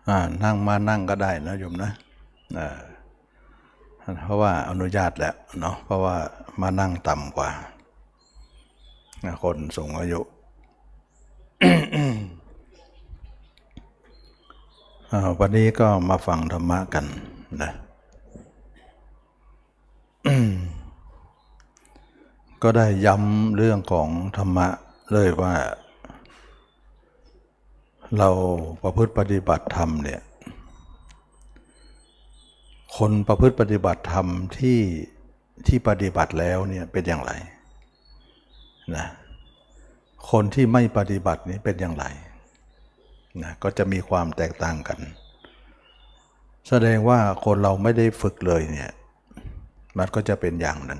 นั่งมานั่งก็ได้นะโยมนะเพราะว่าอนุญาตแล้วเนาะเพราะว่ามานั่งต่ำกว่าคนสูงอายุ วันนี้ก็มาฟังธรรมะกันนะก็ได้ย้ำเรื่องของธรรมะเลยว่าเราประพฤติปฏิบัติธรรมเนี่ยคนประพฤติปฏิบัติธรรมที่ปฏิบัติแล้วเนี่ยเป็นอย่างไรนะคนที่ไม่ปฏิบัตินี้เป็นอย่างไรนะก็จะมีความแตกต่างกันแสดงว่าคนเราไม่ได้ฝึกเลยเนี่ยมันก็จะเป็นอย่างหนึ่ง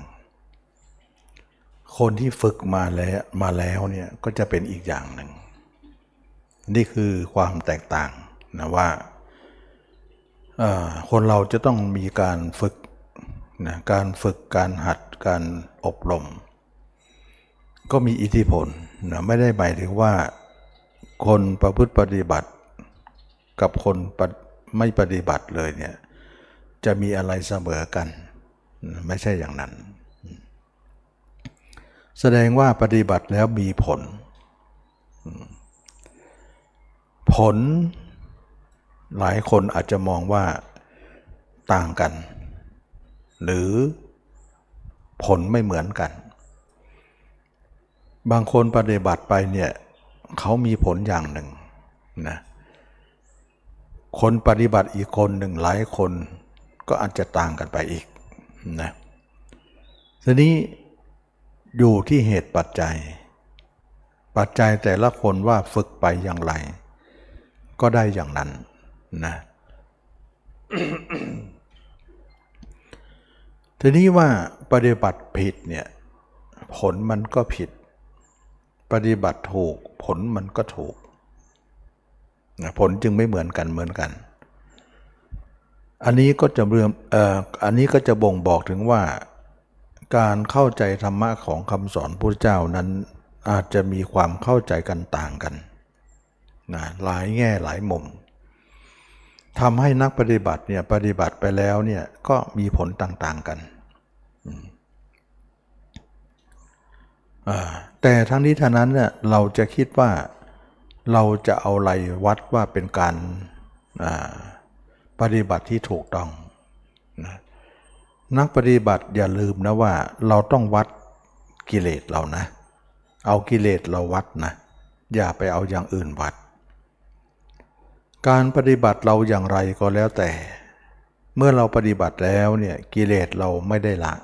คนที่ฝึกมาแล้วเนี่ยก็จะเป็นอีกอย่างหนึ่งนี่คือความแตกต่างนะว่าคนเราจะต้องมีการฝึกนะการฝึกการหัดการอบรมก็มีอิทธิพลนะไม่ได้หมายถึงว่าคนประพฤติปฏิบัติกับคนไม่ปฏิบัติเลยเนี่ยจะมีอะไรเสมอกันไม่ใช่อย่างนั้นแสดงว่าปฏิบัติแล้วมีผลหลายคนอาจจะมองว่าต่างกันหรือผลไม่เหมือนกันบางคนปฏิบัติไปเนี่ยเขามีผลอย่างหนึ่งนะคนปฏิบัติอีกคนหนึ่งหลายคนก็อาจจะต่างกันไปอีกนะทีนี้อยู่ที่เหตุปัจจัยแต่ละคนว่าฝึกไปอย่างไรก็ได้อย่างนั้นนะ ทีนี้ว่าปฏิบัติผิดเนี่ยผลมันก็ผิดปฏิบัติถูกผลมันก็ถูกนะผลจึงไม่เหมือนกันอันนี้ก็จะบ่งบอกถึงว่าการเข้าใจธรรมะของคำสอนพระเจ้านั้นอาจจะมีความเข้าใจกันต่างกันนะหลายแง่หลายมุมทำให้นักปฏิบัติเนี่ยปฏิบัติไปแล้วเนี่ยก็มีผลต่างๆกันแต่ทั้งนี้ทั้งนั้นเนี่ยเราจะคิดว่าเราจะเอาอะไรวัดว่าเป็นการปฏิบัติที่ถูกต้องนะนักปฏิบัติอย่าลืมนะว่าเราต้องวัดกิเลสเรานะเอากิเลสเราวัดนะอย่าไปเอาอย่างอื่นวัดการปฏิบัติเราอย่างไรก็แล้วแต่เมื่อเราปฏิบัติแล้วเนี่ยกิเลสเราไม่ได้ละ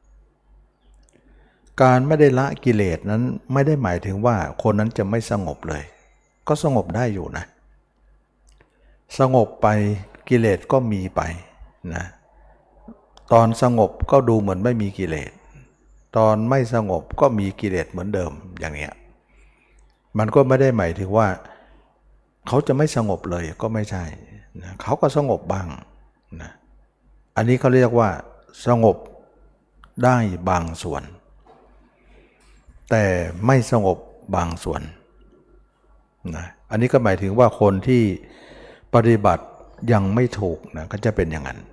การไม่ได้ละกิเลสนั้นไม่ได้หมายถึงว่าคนนั้นจะไม่สงบเลยก็สงบได้อยู่นะสงบไปกิเลสก็มีไปนะตอนสงบก็ดูเหมือนไม่มีกิเลสตอนไม่สงบก็มีกิเลสเหมือนเดิมอย่างเนี้ยมันก็ไม่ได้หมายถึงว่าเขาจะไม่สงบเลยก็ไม่ใช่นะเขาก็สงบบ้างนะอันนี้เขาเรียกว่าสงบได้บางส่วนแต่ไม่สงบบางส่วนนะอันนี้ก็หมายถึงว่าคนที่ปฏิบัติยังไม่ถูกนะก็จะเป็นอย่างนั้น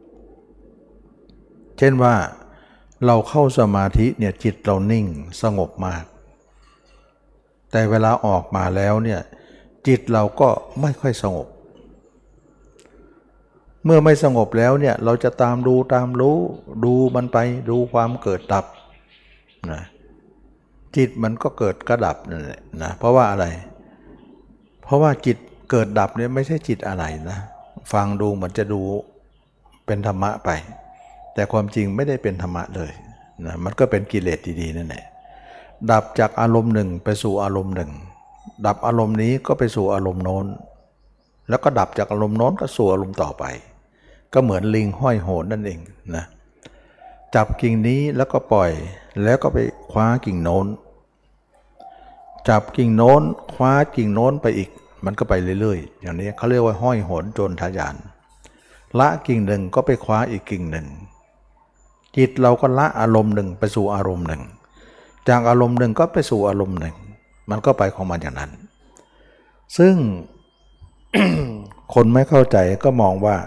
เช่นว่าเราเข้าสมาธิเนี่ยจิตเรานิ่งสงบมากแต่เวลาออกมาแล้วเนี่ยจิตเราก็ไม่ค่อยสงบเมื่อไม่สงบแล้วเนี่ยเราจะตามรู้ดูมันไปดูความเกิดดับนะจิตมันก็เกิดกระดับนั่นแหละนะเพราะว่าอะไรเพราะว่าจิตเกิดดับเนี่ยไม่ใช่จิตอะไรนะฟังดูเหมือนจะดูเป็นธรรมะไปแต่ความจริงไม่ได้เป็นธรรมะเลยนะมันก็เป็นกิเลสดีๆนั่นแหละดับจากอารมณ์หนึ่งไปสู่อารมณ์หนึ่งดับอารมณ์นี้ก็ไปสู่อารมณ์โน้นแล้วก็ดับจากอารมณ์โน้นก็สู่อารมณ์ต่อไปก็เหมือนลิงห้อยโหนนั่นเองนะจับกิ่งนี้แล้วก็ปล่อยแล้วก็ไปคว้ากิ่งโน้นจับกิ่งโน้นคว้ากิ่งโน้นไปอีกมันก็ไปเรื่อยๆอย่างนี้เขาเรียกว่าห้อยโหนโจรทะยานละกิ่งหนึ่งก็ไปคว้าอีกกิ่งหนึ่งจิตเราก็ละอารมณ์หนึ่งไปสู่อารมณ์หนึ่งจากอารมณ์หนึ่งก็ไปสู่อารมณ์หนึ่งมันก็ไปของมันอย่างนั้นซึ่งคนไม่เข้าใจก็มองว่า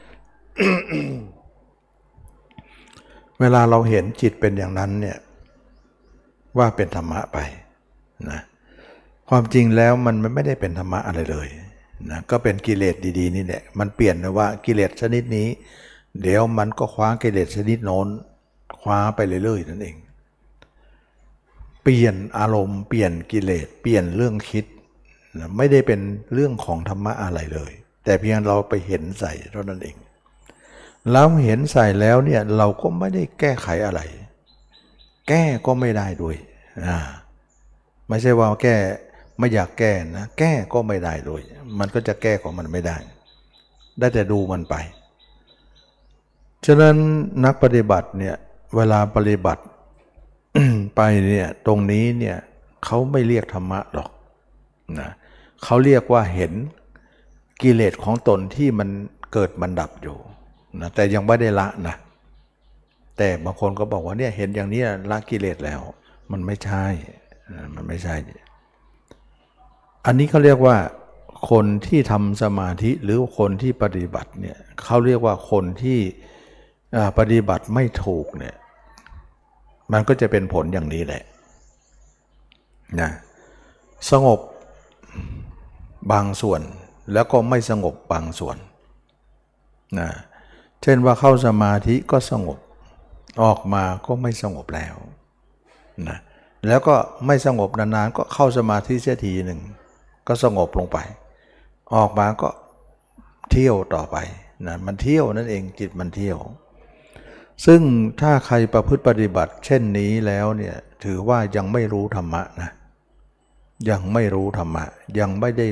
เวลาเราเห็นจิตเป็นอย่างนั้นเนี่ยว่าเป็นธรรมะไปนะความจริงแล้วมันไม่ได้เป็นธรรมะอะไรเลยนะก็เป็นกิเลสดีๆนี่แหละมันเปลี่ยนเลยว่ากิเลสชนิดนี้เดี๋ยวมันก็คว้ากิเลสชนิดโน้นคว้าไปเรื่อยๆนั่นเองเปลี่ยนอารมณ์เปลี่ยนกิเลสเปลี่ยนเรื่องคิดนะไม่ได้เป็นเรื่องของธรรมะอะไรเลยแต่เพียงเราไปเห็นใส่เท่านั้นเองแล้วเห็นใส่แล้วเนี่ยเราก็ไม่ได้แก้ไขอะไรแก้ก็ไม่ได้ด้วยไม่ใช่ว่าแก้ไม่อยากแก้นะแก้ก็ไม่ได้ด้วยมันก็จะแก้ของมันไม่ได้ได้แต่ดูมันไปฉะนั้นนักปฏิบัติเนี่ยเวลาปฏิบัติ ไปเนี่ยตรงนี้เนี่ยเขาไม่เรียกธรรมะหรอกนะเขาเรียกว่าเห็นกิเลสของตนที่มันเกิดมันดับอยู่นะแต่ยังไม่ได้ละนะแต่บางคนก็บอกว่าเนี่ยเห็นอย่างนี้ละกิเลสแล้วมันไม่ใช่มันไม่ใช่อันนี้เขาเรียกว่าคนที่ทำสมาธิหรือคนที่ปฏิบัติเนี่ยเขาเรียกว่าคนที่ปฏิบัติไม่ถูกเนี่ยมันก็จะเป็นผลอย่างนี้แหละนะสงบบางส่วนแล้วก็ไม่สงบบางส่วนนะเช่นว่าเข้าสมาธิก็สงบออกมาก็ไม่สงบแล้วนะแล้วก็ไม่สงบนานๆก็เข้าสมาธิเสียทีหนึ่งก็สงบลงไปออกมาก็เที่ยวต่อไปนะมันเที่ยวนั่นเองจิตมันเที่ยวซึ่งถ้าใครประพฤติปฏิบัติเช่นนี้แล้วเนี่ยถือว่ายังไม่รู้ธรรมะนะยังไม่รู้ธรรมะยังไม่ได้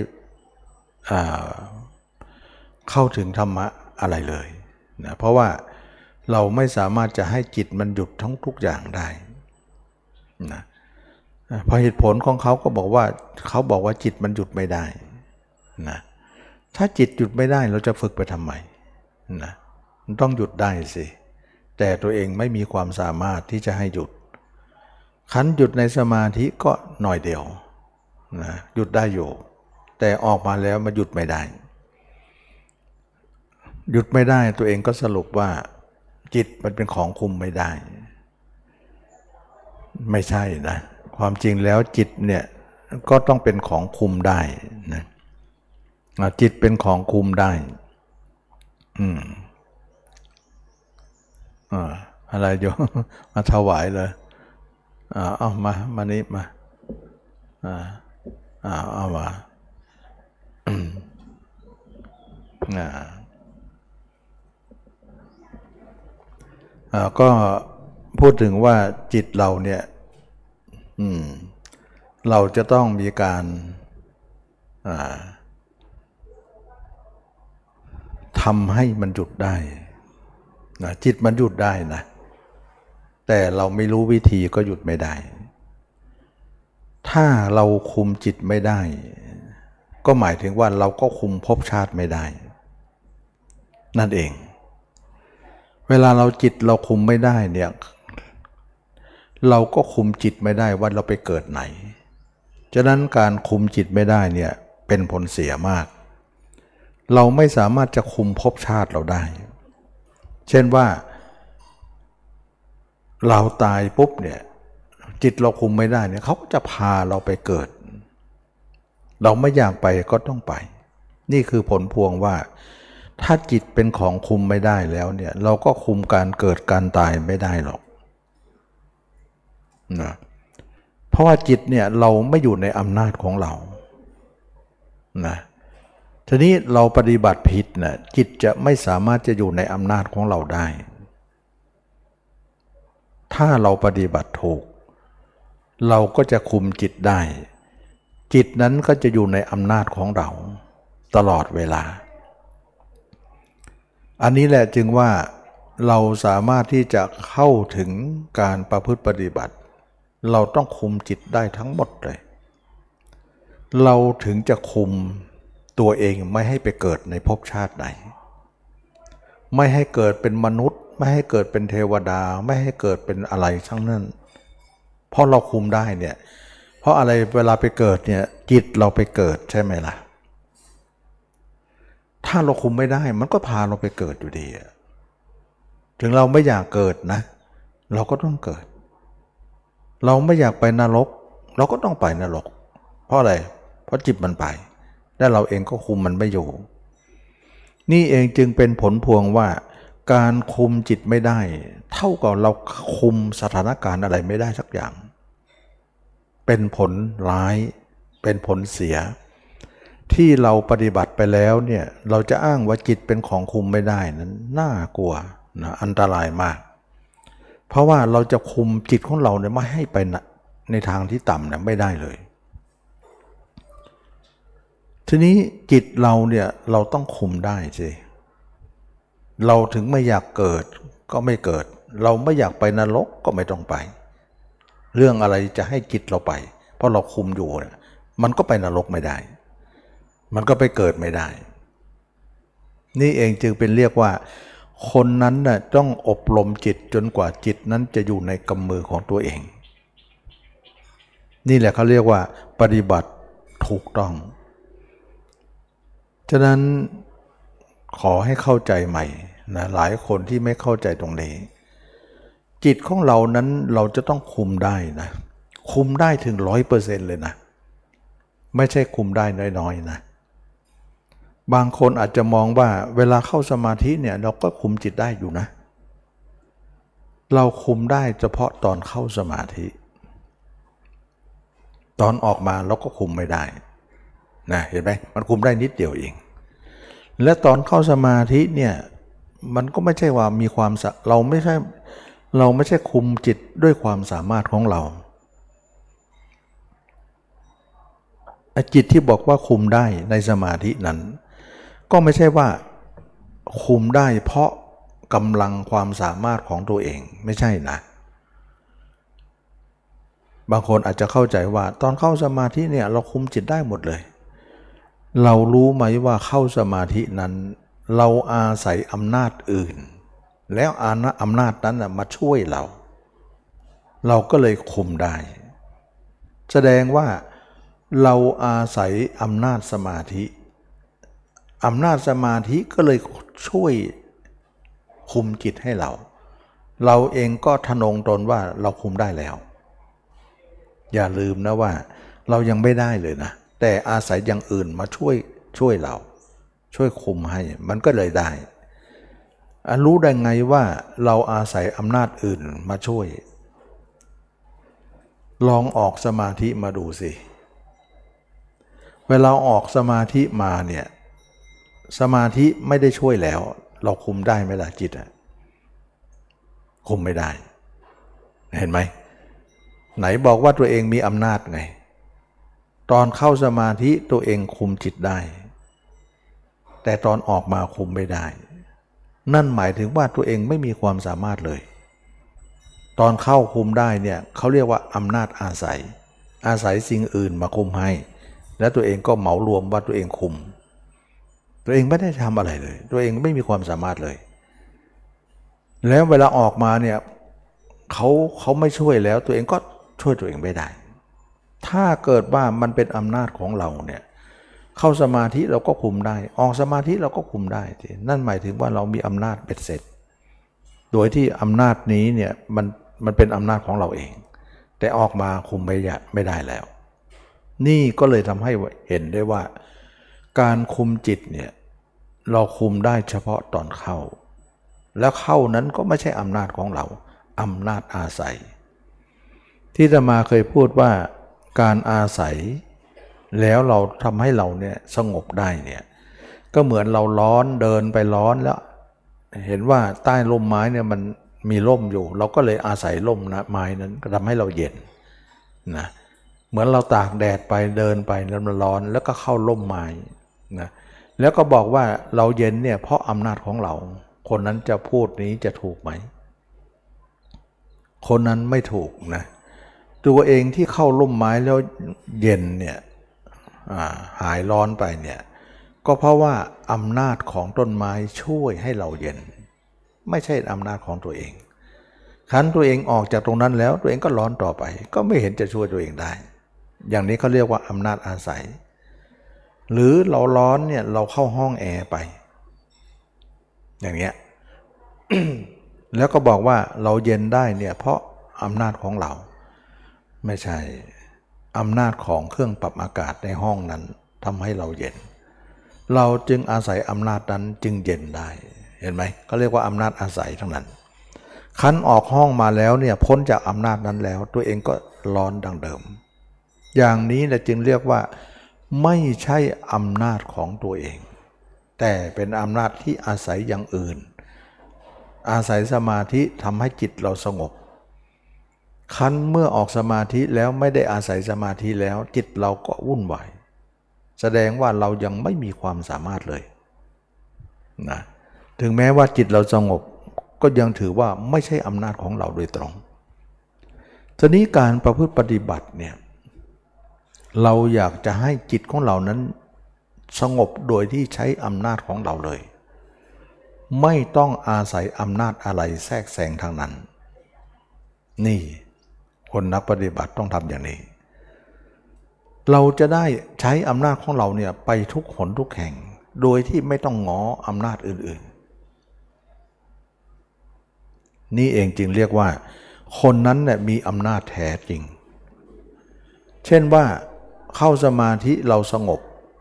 เข้าถึงธรรมะอะไรเลยนะเพราะว่าเราไม่สามารถจะให้จิตมันหยุดทั้งทุกอย่างได้นะเพราะเหตุผลของเขาก็บอกว่าจิตมันหยุดไม่ได้นะถ้าจิตหยุดไม่ได้เราจะฝึกไปทำไมนะมันต้องหยุดได้สิแต่ตัวเองไม่มีความสามารถที่จะให้หยุดขันหยุดในสมาธิก็หน่อยเดียวนะหยุดได้อยู่แต่ออกมาแล้วมันหยุดไม่ได้หยุดไม่ได้ตัวเองก็สรุปว่าจิตมันเป็นของคุมไม่ได้ไม่ใช่นะความจริงแล้วจิตเนี่ยก็ต้องเป็นของคุมได้นะจิตเป็นของคุมได้อะไรโยมมาถวายเลยเอามานี่มาเอามาก็พูดถึงว่าจิตเราเนี่ยเราจะต้องมีการทำให้มันหยุดได้นะจิตมันหยุดได้นะแต่เราไม่รู้วิธีก็หยุดไม่ได้ถ้าเราคุมจิตไม่ได้ก็หมายถึงว่าเราก็คุมภพชาติไม่ได้นั่นเองเวลาเราคุมไม่ได้เนี่ยเราก็คุมจิตไม่ได้ว่าเราไปเกิดไหนฉะนั้นการคุมจิตไม่ได้เนี่ยเป็นผลเสียมากเราไม่สามารถจะคุมภพชาติเราได้เช่นว่าเราตายปุ๊บเนี่ยจิตเราคุมไม่ได้เนี่ยเขาก็จะพาเราไปเกิดเราไม่อยากไปก็ต้องไปนี่คือผลพวงว่าถ้าจิตเป็นของคุมไม่ได้แล้วเนี่ยเราก็คุมการเกิดการตายไม่ได้หรอกนะเพราะว่าจิตเนี่ยเราไม่อยู่ในอำนาจของเรานะทีนี้เราปฏิบัติผิดนะจิตจะไม่สามารถจะอยู่ในอำนาจของเราได้ถ้าเราปฏิบัติถูกเราก็จะคุมจิตได้จิตนั้นก็จะอยู่ในอำนาจของเราตลอดเวลาอันนี้แหละจึงว่าเราสามารถที่จะเข้าถึงการประพฤติปฏิบัติเราต้องคุมจิตได้ทั้งหมดเลยเราถึงจะคุมตัวเองไม่ให้ไปเกิดในภพชาติไหนไม่ให้เกิดเป็นมนุษย์ไม่ให้เกิดเป็นเทวดาไม่ให้เกิดเป็นอะไรทั้งนั้นเพราะเราคุมได้เนี่ยเพราะอะไรเวลาไปเกิดเนี่ยจิตเราไปเกิดใช่ไหมล่ะทถ้าเราคุมไม่ได้มันก็พาเราไปเกิดอยู่ดีถึงเราไม่อยากเกิดนะเราก็ต้องเกิดเราไม่อยากไปนรกเราก็ต้องไปนรกเพราะอะไรเพราะจิตมันไปและเราเองก็คุมมันไม่อยู่นี่เองจึงเป็นผลพวงว่าการคุมจิตไม่ได้เท่ากับเราคุมสถานการณ์อะไรไม่ได้สักอย่างเป็นผลร้ายเป็นผลเสียที่เราปฏิบัติไปแล้วเนี่ยเราจะอ้างว่าจิตเป็นของคุมไม่ได้นั้นน่ากลัวนะอันตรายมากเพราะว่าเราจะคุมจิตของเราเนี่ยไม่ให้ไปในทางที่ต่ำเนี่ยไม่ได้เลยทีนี้จิตเราเนี่ยเราต้องคุมได้สิเราถึงไม่อยากเกิดก็ไม่เกิดเราไม่อยากไปนรกก็ไม่ต้องไปเรื่องอะไรจะให้จิตเราไปเพราะเราคุมอยู่เนี่ยมันก็ไปนรกไม่ได้มันก็ไปเกิดไม่ได้นี่เองจึงเป็นเรียกว่าคนนั้นน่ะต้องอบรมจิตจนกว่าจิตนั้นจะอยู่ในกำมือของตัวเองนี่แหละเขาเรียกว่าปฏิบัติถูกต้องฉะนั้นขอให้เข้าใจใหม่นะหลายคนที่ไม่เข้าใจตรงนี้จิตของเรานั้นเราจะต้องคุมได้นะคุมได้ถึง 100% เลยนะไม่ใช่คุมได้น้อยๆนะบางคนอาจจะมองว่าเวลาเข้าสมาธิเนี่ยเราก็คุมจิตได้อยู่นะเราคุมได้เฉพาะตอนเข้าสมาธิตอนออกมาเราก็คุมไม่ได้นะเห็นไหมมันคุมได้นิดเดียวเองและตอนเข้าสมาธิเนี่ยมันก็ไม่ใช่ว่ามีความเราไม่ใช่คุมจิตด้วยความสามารถของเราจิตที่บอกว่าคุมได้ในสมาธินั้นก็ไม่ใช่ว่าคุมได้เพราะกำลังความสามารถของตัวเองไม่ใช่นะบางคนอาจจะเข้าใจว่าตอนเข้าสมาธิเนี่ยเราคุมจิตได้หมดเลยเรารู้ไหมว่าเข้าสมาธินั้นเราอาศัยอำนาจอื่นแล้วอำนาจนั้นมาช่วยเราก็เลยคุมได้แสดงว่าเราอาศัยอำนาจสมาธิก็เลยช่วยคุมจิตให้เราเองก็ทะนงตนว่าเราคุมได้แล้วอย่าลืมนะว่าเรายังไม่ได้เลยนะแต่อาศัยอย่างอื่นมาช่วยเราช่วยคุมให้มันก็เลยได้รู้ได้ไงว่าเราอาศัยอำนาจอื่นมาช่วยลองออกสมาธิมาดูสิเวลาออกสมาธิมาเนี่ยสมาธิไม่ได้ช่วยแล้วเราคุมได้ไหมล่ะจิตคุมไม่ได้เห็นไหมไหนบอกว่าตัวเองมีอำนาจไงตอนเข้าสมาธิตัวเองคุมจิตได้แต่ตอนออกมาคุมไม่ได้นั่นหมายถึงว่าตัวเองไม่มีความสามารถเลยตอนเข้าคุมได้เนี่ยเขาเรียกว่าอำนาจอาศัยสิ่งอื่นมาคุมให้แล้วตัวเองก็เหมารวมว่าตัวเองคุมตัวเองไม่ได้ทำอะไรเลยตัวเองไม่มีความสามารถเลยแล้วเวลาออกมาเนี่ยเขาไม่ช่วยแล้วตัวเองก็ช่วยตัวเองไม่ได้ถ้าเกิดว่ามันเป็นอำนาจของเราเนี่ยเข้าสมาธิเราก็คุมได้ออกสมาธิเราก็คุมได้นั่นหมายถึงว่าเรามีอำนาจเบ็ดเสร็จโดยที่อำนาจนี้เนี่ยมันเป็นอำนาจของเราเองแต่ออกมาคุมไม่ได้แล้วนี่ก็เลยทำให้เห็นได้ว่าการคุมจิตเนี่ยเราคุมได้เฉพาะตอนเข้าแล้วเข้านั้นก็ไม่ใช่อำนาจของเราอำนาจอาศัยที่อาตมาเคยพูดว่าการอาศัยแล้วเราทำให้เราเนี่ยสงบได้เนี่ยก็เหมือนเราร้อนเดินไปร้อนแล้วเห็นว่าใต้ร่มไม้เนี่ยมันมีร่มอยู่เราก็เลยอาศัยร่มนะไม้นั้นก็ทำให้เราเย็นนะเหมือนเราตากแดดไปเดินไปแล้วมันร้อนแล้วก็เข้าร่มไม้นะแล้วก็บอกว่าเราเย็นเนี่ยเพราะอำนาจของเราคนนั้นจะพูดนี้จะถูกไหมคนนั้นไม่ถูกนะตัวเองที่เข้าร่มไม้แล้วเย็นเนี่ยหายร้อนไปเนี่ยก็เพราะว่าอำนาจของต้นไม้ช่วยให้เราเย็นไม่ใช่อำนาจของตัวเองคันตัวเองออกจากตรงนั้นแล้วตัวเองก็ร้อนต่อไปก็ไม่เห็นจะช่วยตัวเองได้อย่างนี้เขาเรียกว่าอำนาจอาศัยหรือเราร้อนเนี่ยเราเข้าห้องแอร์ไปอย่างเงี้ย แล้วก็บอกว่าเราเย็นได้เนี่ยเพราะอำนาจของเราไม่ใช่อำนาจของเครื่องปรับอากาศในห้องนั้นทำให้เราเย็นเราจึงอาศัยอำนาจนั้นจึงเย็นได้เห็นไหมเขาเรียกว่าอำนาจอาศัยทั้งนั้นคันออกห้องมาแล้วเนี่ยพ้นจากอำนาจนั้นแล้วตัวเองก็ร้อนดังเดิมอย่างนี้แหละจึงเรียกว่าไม่ใช่อำนาจของตัวเองแต่เป็นอำนาจที่อาศัยอย่างอื่นอาศัยสมาธิทำให้จิตเราสงบคันเมื่อออกสมาธิแล้วไม่ได้อาศัยสมาธิแล้วจิตเราก็วุ่นวายแสดงว่าเรายังไม่มีความสามารถเลยนะถึงแม้ว่าจิตเราสงบก็ยังถือว่าไม่ใช่อำนาจของเราโดยตรงทีนี้การประพฤติปฏิบัติเนี่ยเราอยากจะให้จิตของเรานั้นสงบโดยที่ใช้อำนาจของเราเลยไม่ต้องอาศัยอำนาจอะไรแทรกแซงทางนั้นนี่คนนักปฏิบัติต้องทำอย่างนี้เราจะได้ใช้อำนาจของเราเนี่ยไปทุกหนทุกแห่งโดยที่ไม่ต้องง้ออำนาจอื่นๆนี่เองจึงเรียกว่าคนนั้นเนี่ยมีอำนาจแท้จริงเช่นว่าเข้าสมาธิเราสงบ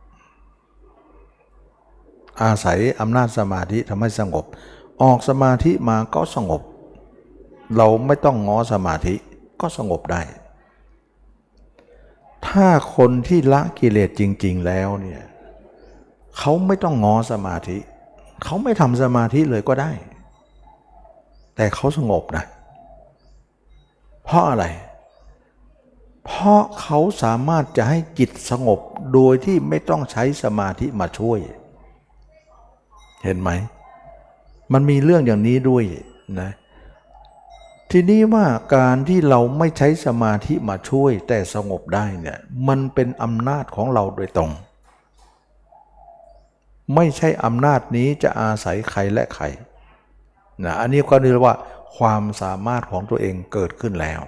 อาศัยอำนาจสมาธิทำให้สงบออกสมาธิมาก็สงบเราไม่ต้องง้อสมาธิก็สงบได้ถ้าคนที่ละกิเลสจริงๆแล้วเนี่ยเขาไม่ต้องง้อสมาธิเขาไม่ทำสมาธิเลยก็ได้แต่เขาสงบนะเพราะอะไรเพราะเขาสามารถจะให้จิตสงบโดยที่ไม่ต้องใช้สมาธิมาช่วยเห็นไหมมันมีเรื่องอย่างนี้ด้วยนะทีนี้ว่าการที่เราไม่ใช้สมาธิมาช่วยแต่สงบได้เนี่ยมันเป็นอำนาจของเราโดยตรงไม่ใช่อำนาจนี้จะอาศัยใครและใครนะอันนี้ก็เรียกว่าความสามารถของตัวเองเกิดขึ้นแล้ว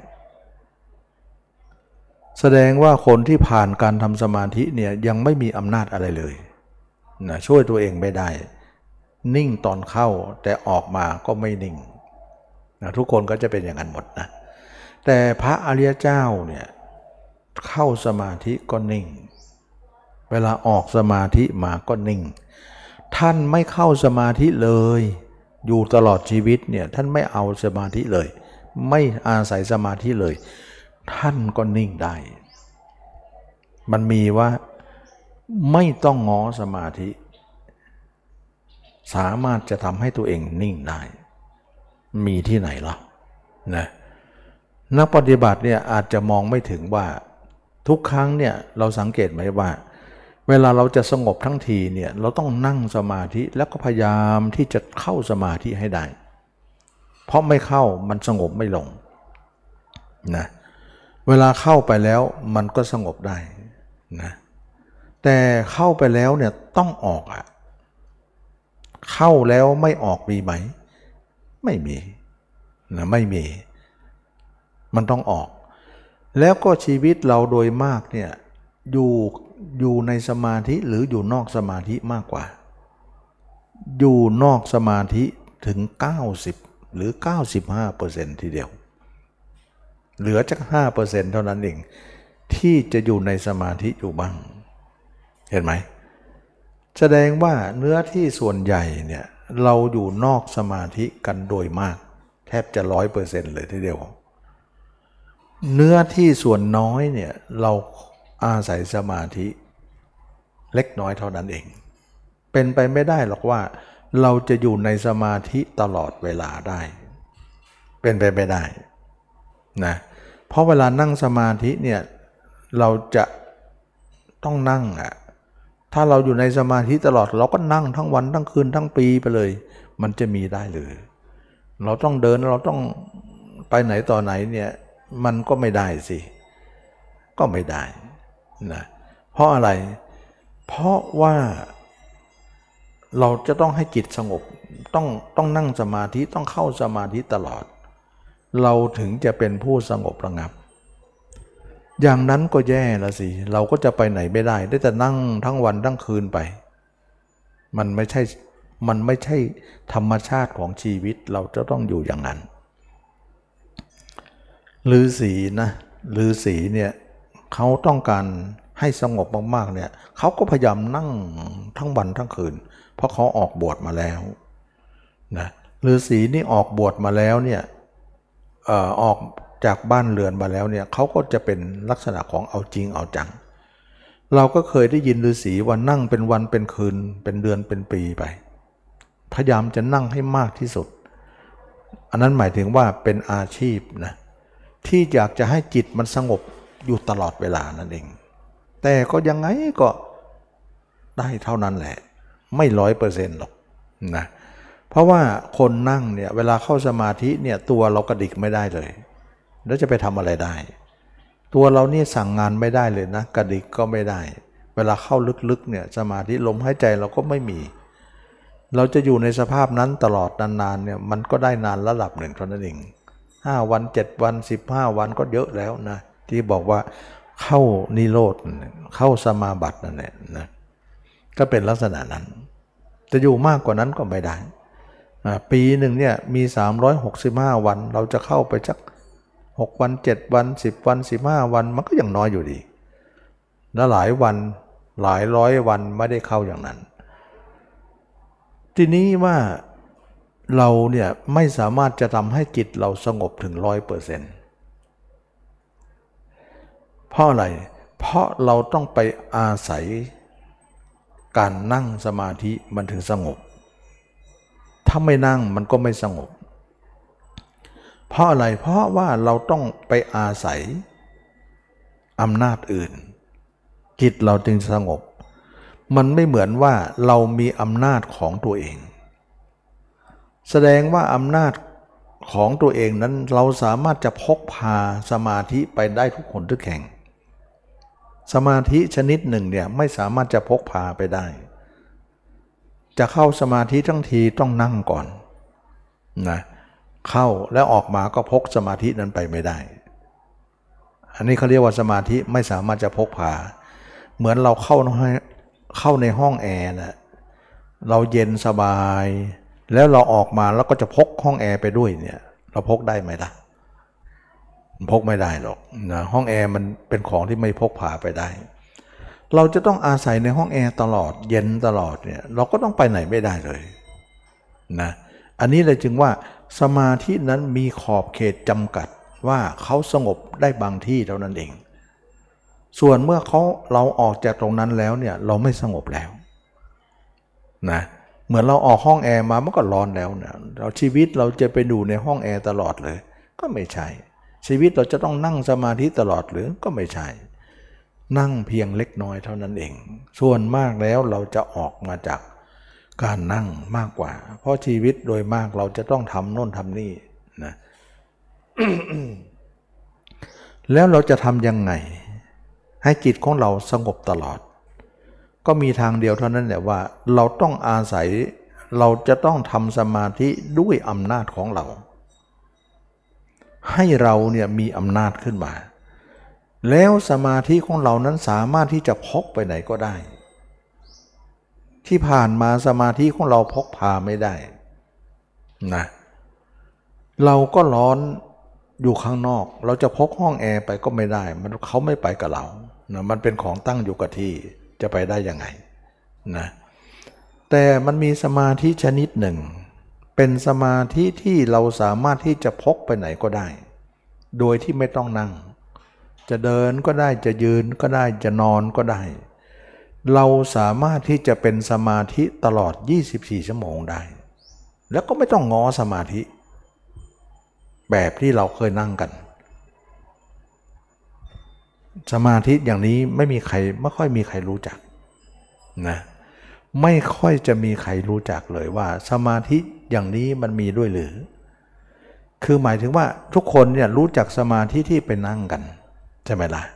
แสดงว่าคนที่ผ่านการทำสมาธิเนี่ยยังไม่มีอำนาจอะไรเลยนะช่วยตัวเองไม่ได้นิ่งตอนเข้าแต่ออกมาก็ไม่นิ่งนะทุกคนก็จะเป็นอย่างนั้นหมดนะแต่พระอริยเจ้าเนี่ยเข้าสมาธิก็นิ่งเวลาออกสมาธิมาก็นิ่งท่านไม่เข้าสมาธิเลยอยู่ตลอดชีวิตเนี่ยท่านไม่เอาสมาธิเลยไม่อาศัยสมาธิเลยท่านก็นิ่งได้มันมีว่าไม่ต้องง้อสมาธิสามารถจะทำให้ตัวเองนิ่งได้มีที่ไหนล่ะนะนักปฏิบัติเนี่ยอาจจะมองไม่ถึงว่าทุกครั้งเนี่ยเราสังเกตไหมว่าเวลาเราจะสงบทั้งทีเนี่ยเราต้องนั่งสมาธิแล้วก็พยายามที่จะเข้าสมาธิให้ได้เพราะไม่เข้ามันสงบไม่ลงนะเวลาเข้าไปแล้วมันก็สงบได้นะแต่เข้าไปแล้วเนี่ยต้องออกอะเข้าแล้วไม่ออกมีไหมไม่มีนะไม่มีมันต้องออกแล้วก็ชีวิตเราโดยมากเนี่ยอยู่ในสมาธิหรืออยู่นอกสมาธิมากกว่าอยู่นอกสมาธิถึง90หรือ95%ทีเดียวเหลือจัก5%เท่านั้นเองที่จะอยู่ในสมาธิอยู่บ้างเห็นไหมแสดงว่าเนื้อที่ส่วนใหญ่เนี่ยเราอยู่นอกสมาธิกันโดยมากแทบจะ100%เลยทีเดียวเนื้อที่ส่วนน้อยเนี่ยเราอาศัยสมาธิเล็กน้อยเท่านั้นเองเป็นไปไม่ได้หรอกว่าเราจะอยู่ในสมาธิตลอดเวลาได้เป็นไปไม่ได้นะเพราะเวลานั่งสมาธิเนี่ยเราจะต้องนั่งถ้าเราอยู่ในสมาธิตลอดเราก็นั่งทั้งวันทั้งคืนทั้งปีไปเลยมันจะมีได้หรือเราต้องเดินเราต้องไปไหนต่อไหนเนี่ยมันก็ไม่ได้สิก็ไม่ได้นะเพราะอะไรเพราะว่าเราจะต้องให้จิตสงบต้องนั่งสมาธิต้องเข้าสมาธิตลอดเราถึงจะเป็นผู้สงบระงับอย่างนั้นก็แย่ละสิเราก็จะไปไหนไม่ได้ได้แต่นั่งทั้งวันทั้งคืนไปมันมันไม่ใช่ธรรมชาติของชีวิตเราจะต้องอยู่อย่างนั้นฤาษีนะฤาษีเนี่ยเขาต้องการให้สงบมากๆเนี่ยเขาก็พยายามนั่งทั้งวันทั้งคืนเพราะเขาออกบวชมาแล้วนะฤาษีนี่ออกบวชมาแล้วเนี่ยออกจากบ้านเรือนมาแล้วเนี่ยเขาก็จะเป็นลักษณะของเอาจริงเอาจังเราก็เคยได้ยินฤาษีว่านั่งเป็นวันเป็นคืนเป็นเดือนเป็นปีไปพยายามจะนั่งให้มากที่สุดอันนั้นหมายถึงว่าเป็นอาชีพนะที่อยากจะให้จิตมันสงบอยู่ตลอดเวลานั่นเองแต่ก็ยังไงก็ได้เท่านั้นแหละไม่100%หรอกนะเพราะว่าคนนั่งเนี่ยเวลาเข้าสมาธิเนี่ยตัวเรากระดิกไม่ได้เลยแล้วจะไปทำอะไรได้ตัวเรานี่สั่งงานไม่ได้เลยนะกระดิกก็ไม่ได้เวลาเข้าลึกๆเนี่ยสมาธิลมหายใจเราก็ไม่มีเราจะอยู่ในสภาพนั้นตลอดนานๆเนี่ยมันก็ได้นานระดับหนึ่งเท่านั้นเอง5 วัน7 วัน15 วันก็เยอะแล้วนะที่บอกว่าเข้านิโรธเข้าสมาบัตินั่นแหละนะก็เป็นลักษณะนั้นจะอยู่มากกว่านั้นก็ไม่ได้ปีหนึ่งเนี่ยมี365 วันเราจะเข้าไปสัก6 วัน7 วัน10 วัน15 วันมันก็ยังน้อยอยู่ดีและหลายวันหลายร้อยวันไม่ได้เข้าอย่างนั้นทีนี้ว่าเราเนี่ยไม่สามารถจะทำให้จิตเราสงบถึง100%เพราะอะไรเพราะเราต้องไปอาศัยการนั่งสมาธิมันถึงสงบถ้าไม่นั่งมันก็ไม่สงบเพราะอะไรเพราะว่าเราต้องไปอาศัยอำนาจอื่นจิตเราจึงสงบมันไม่เหมือนว่าเรามีอำนาจของตัวเองแสดงว่าอำนาจของตัวเองนั้นเราสามารถจะพกพาสมาธิไปได้ทุกคนทุกแห่งสมาธิชนิดหนึ่งเนี่ยไม่สามารถจะพกพาไปได้จะเข้าสมาธิทั้งทีต้องนั่งก่อนนะเข้าแล้วออกมาก็พกสมาธินั้นไปไม่ได้อันนี้เขาเรียกว่าสมาธิไม่สามารถจะพกพาเหมือนเราเข้าในห้องแอร์นะเราเย็นสบายแล้วเราออกมาแล้วก็จะพกห้องแอร์ไปด้วยเนี่ยเราพกได้ไหมล่ะพกไม่ได้หรอกนะห้องแอร์มันเป็นของที่ไม่พกพาไปได้เราจะต้องอาศัยในห้องแอร์ตลอดเย็นตลอดเนี่ยเราก็ต้องไปไหนไม่ได้เลยนะอันนี้เลยจึงว่าสมาธินั้นมีขอบเขตจำกัดว่าเขาสงบได้บางที่เท่านั้นเองส่วนเมื่อเราออกจากตรงนั้นแล้วเนี่ยเราไม่สงบแล้วนะเหมือนเราออกห้องแอร์มามันก็ร้อนแล้วนะเราชีวิตเราจะไปดูในห้องแอร์ตลอดเลยก็ไม่ใช่ชีวิตเราจะต้องนั่งสมาธิตลอดหรือก็ไม่ใช่นั่งเพียงเล็กน้อยเท่านั้นเองส่วนมากแล้วเราจะออกมาจากการนั่งมากกว่าเพราะชีวิตโดยมากเราจะต้องทำโน่นทำนี่นะ แล้วเราจะทำยังไงให้จิตของเราสงบตลอดก็มีทางเดียวเท่านั้นแหละว่าเราต้องอาศัยเราจะต้องทำสมาธิด้วยอำนาจของเราให้เราเนี่ยมีอำนาจขึ้นมาแล้วสมาธิของเรานั้นสามารถที่จะพกไปไหนก็ได้ที่ผ่านมาสมาธิของเราพกพาไม่ได้นะเราก็ร้อนอยู่ข้างนอกเราจะพกห้องแอร์ไปก็ไม่ได้เขาไม่ไปกับเรานะมันเป็นของตั้งอยู่กับที่จะไปได้ยังไงนะแต่มันมีสมาธิชนิดหนึ่งเป็นสมาธิที่เราสามารถที่จะพกไปไหนก็ได้โดยที่ไม่ต้องนั่งจะเดินก็ได้จะยืนก็ได้จะนอนก็ได้เราสามารถที่จะเป็นสมาธิตลอด24 ชั่วโมงได้แล้วก็ไม่ต้องง้อสมาธิแบบที่เราเคยนั่งกันสมาธิอย่างนี้ไม่ค่อยมีใครรู้จักนะไม่ค่อยจะมีใครรู้จักเลยว่าสมาธิอย่างนี้มันมีด้วยหรือคือหมายถึงว่าทุกคนเนี่ยรู้จักสมาธิที่ไปนั่งกันใช่ไหมล่ะ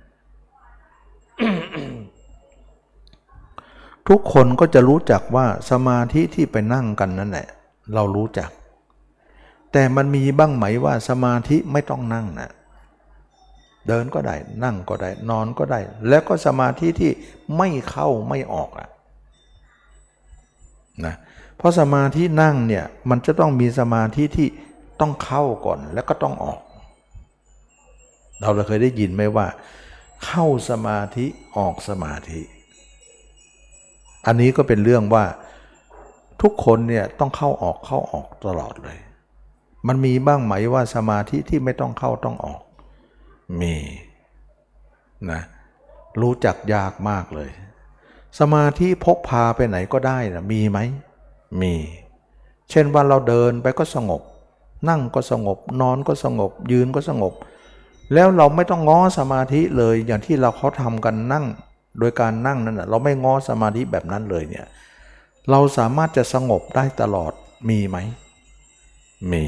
ทุกคนก็จะรู้จักว่าสมาธิที่ไปนั่งกันนั่นแหละเรารู้จักแต่มันมีบ้างไหมว่าสมาธิไม่ต้องนั่งนะเดินก็ได้นั่งก็ได้นอนก็ได้แล้วก็สมาธิที่ไม่เข้าไม่ออกนะเพราะสมาธินั่งเนี่ยมันจะต้องมีสมาธิที่ต้องเข้าก่อนแล้วก็ต้องออก เราเคยได้ยินไหมว่าเข้าสมาธิออกสมาธิอันนี้ก็เป็นเรื่องว่าทุกคนเนี่ยต้องเข้าออกตลอดเลยมันมีบ้างไหมว่าสมาธิที่ไม่ต้องเข้าต้องออกมีนะรู้จักยากมากเลยสมาธิพกพาไปไหนก็ได้นะมีไหมมีเช่นว่าเราเดินไปก็สงบนั่งก็สงบนอนก็สงบยืนก็สงบแล้วเราไม่ต้องง้อสมาธิเลยอย่างที่เขาทำกันนั่งโดยการนั่งนั้นเราไม่ง้อสมาธิแบบนั้นเลยเนี่ยเราสามารถจะสงบได้ตลอดมีไหมมี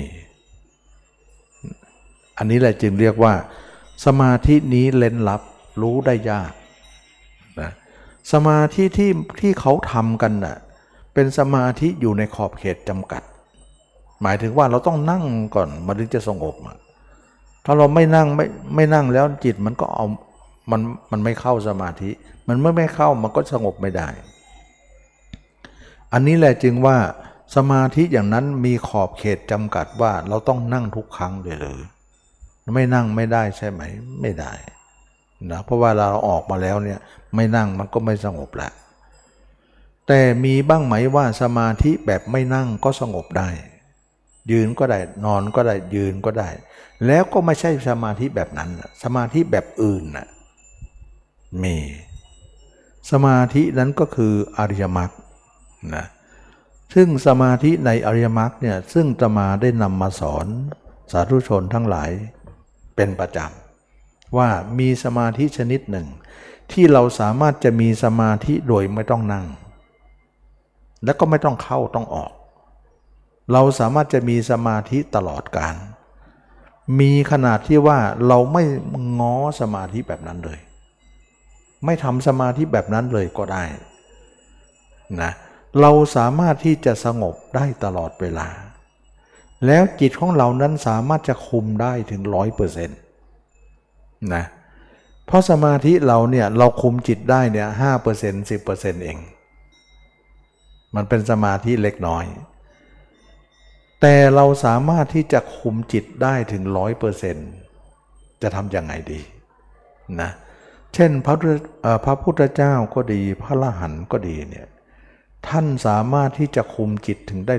อันนี้แหละจึงเรียกว่าสมาธินี้เร้นลับรู้ได้ยากนะสมาธิที่เขาทำกันน่ะเป็นสมาธิอยู่ในขอบเขตจำกัดหมายถึงว่าเราต้องนั่งก่อนมันถึงจะสงบถ้าเราไม่นั่งแล้วจิตมันก็เอามันไม่เข้าสมาธิมันไม่เข้ามันก็สงบไม่ได้อันนี้แหละจึงว่าสมาธิอย่างนั้นมีขอบเขตจำกัดว่าเราต้องนั่งทุกครั้งเลยหรือไม่นั่งไม่ได้ใช่ไหมไม่ได้นะเพราะว่าเราออกมาแล้วเนี่ยไม่นั่งมันก็ไม่สงบแหละแต่มีบ้างไหมว่าสมาธิแบบไม่นั่งก็สงบได้ยืนก็ได้นอนก็ได้ยืนก็ได้แล้วก็ไม่ใช่สมาธิแบบนั้นสมาธิแบบอื่นน่ะมีสมาธินั้นก็คืออริยมรรคนะซึ่งสมาธิในอริยมรรคเนี่ยซึ่งอาตมาได้นำมาสอนสาธุชนทั้งหลายเป็นประจำว่ามีสมาธิชนิดหนึ่งที่เราสามารถจะมีสมาธิโดยไม่ต้องนั่งและก็ไม่ต้องเข้าต้องออกเราสามารถจะมีสมาธิตลอดกาลมีขนาดที่ว่าเราไม่ง้อสมาธิแบบนั้นเลยไม่ทำสมาธิแบบนั้นเลยก็ได้นะเราสามารถที่จะสงบได้ตลอดเวลาแล้วจิตของเรานั้นสามารถจะคุมได้ถึง 100% นะเพราะสมาธิเราเนี่ยเราคุมจิตได้เนี่ย 5% 10% เองมันเป็นสมาธิเล็กน้อยแต่เราสามารถที่จะคุมจิตได้ถึง 100% จะทำยังไงดีนะเช่นพระพุทธเจ้าก็ดีพระอรหันต์ก็ดีเนี่ยท่านสามารถที่จะคุมจิตถึงได้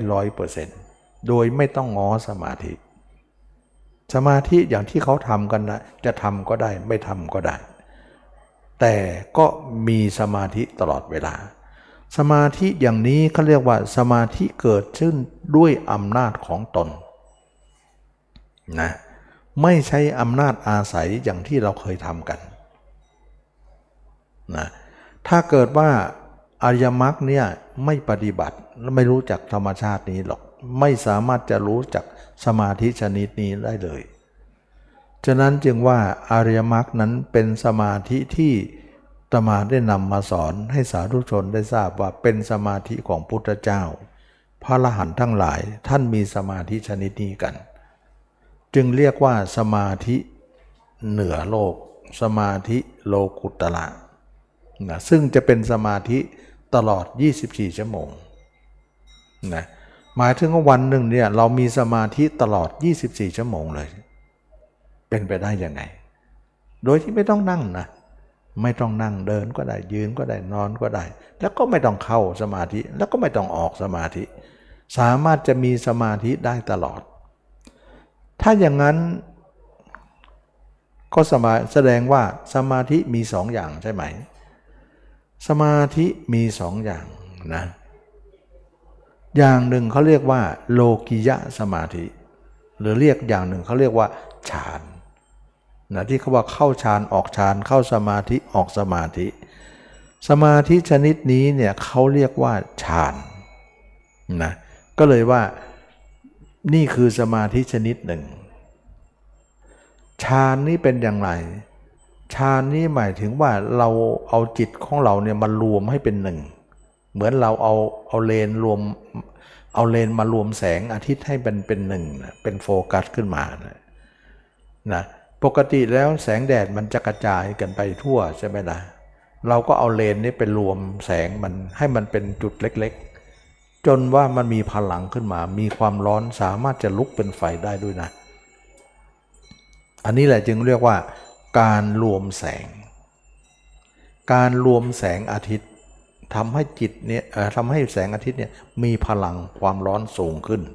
100% โดยไม่ต้องง้อสมาธิสมาธิอย่างที่เขาทำกันนะจะทำก็ได้ไม่ทำก็ได้แต่ก็มีสมาธิตลอดเวลาสมาธิอย่างนี้เขาเรียกว่าสมาธิเกิดขึ้นด้วยอำนาจของตนนะไม่ใช่อำนาจอาศัยอย่างที่เราเคยทำกันนะถ้าเกิดว่าอริยมรรคเนี่ยไม่ปฏิบัติไม่รู้จักธรรมชาตินี้หรอกไม่สามารถจะรู้จักสมาธิชนิดนี้ได้เลยฉะนั้นจึงว่าอริยมรรคนั้นเป็นสมาธิที่อาตมาได้นำมาสอนให้สาธุชนได้ทราบว่าเป็นสมาธิของพุทธเจ้าพระอรหันต์ทั้งหลายท่านมีสมาธิชนิดนี้กันจึงเรียกว่าสมาธิเหนือโลกสมาธิโลกุตระนะซึ่งจะเป็นสมาธิตลอด24ชั่วโมงนะหมายถึงว่าวันหนึ่งเนี่ยเรามีสมาธิตลอด24ชั่วโมงเลยเป็นไปได้ยังไงโดยที่ไม่ต้องนั่งนะไม่ต้องนั่งเดินก็ได้ยืนก็ได้นอนก็ได้แล้วก็ไม่ต้องเข้าสมาธิแล้วก็ไม่ต้องออกสมาธิสามารถจะมีสมาธิได้ตลอดถ้าอย่างนั้นก็แสดงว่าสมาธิมีสองอย่างใช่ไหมสมาธิมีสองอย่างนะอย่างหนึ่งเขาเรียกว่าโลกิยะสมาธิหรือเรียกอย่างหนึ่งเขาเรียกว่าฌานนะที่เขาว่าเข้าฌานออกฌานเข้าสมาธิออกสมาธิสมาธิชนิดนี้เนี่ยเขาเรียกว่าฌานนะก็เลยว่านี่คือสมาธิชนิดหนึ่งฌานนี้เป็นอย่างไรฌานนี้หมายถึงว่าเราเอาจิตของเราเนี่ยมารวมให้เป็นหนึ่งเหมือนเราเอาเลนรวมเอาเลนมารวมแสงอาทิตย์ให้เป็นหนึ่งเป็นโฟกัสขึ้นมานะปกติแล้วแสงแดดมันจะกระจายกันไปทั่วใช่ไหมล่ะเราก็เอาเลนนี้ไปรวมแสงมันให้มันเป็นจุดเล็กจนว่ามันมีพลังขึ้นมามีความร้อนสามารถจะลุกเป็นไฟได้ด้วยนะอันนี้แหละจึงเรียกว่าการรวมแสงการรวมแสงอาทิตย์ทำให้จิตเนี่ยทำให้แสงอาทิตย์เนี่ยมีพลังความร้อนสูงขึ้น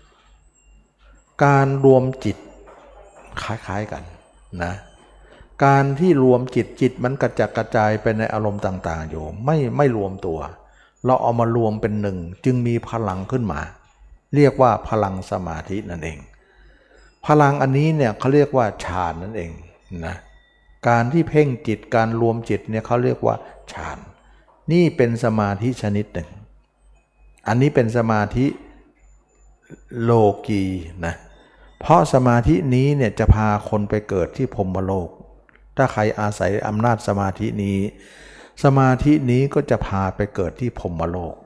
การรวมจิตคล้ายๆกันนะการที่รวมจิตมันกระจัดกระจายไปในอารมณ์ต่างๆอยู่ไม่รวมตัวเราเอามารวมเป็นหนึ่งจึงมีพลังขึ้นมาเรียกว่าพลังสมาธินั่นเองพลังอันนี้เนี่ยเขาเรียกว่าฌานนั่นเองนะการที่เพ่งจิตการรวมจิตเนี่ยเขาเรียกว่าฌานนี่เป็นสมาธิชนิดหนึ่งอันนี้เป็นสมาธิโลกีนะเพราะสมาธินี้เนี่ยจะพาคนไปเกิดที่พรหมโลกถ้าใครอาศัยอำนาจสมาธินี้สมาธินี้ก็จะพาไปเกิดที่พรหมโลก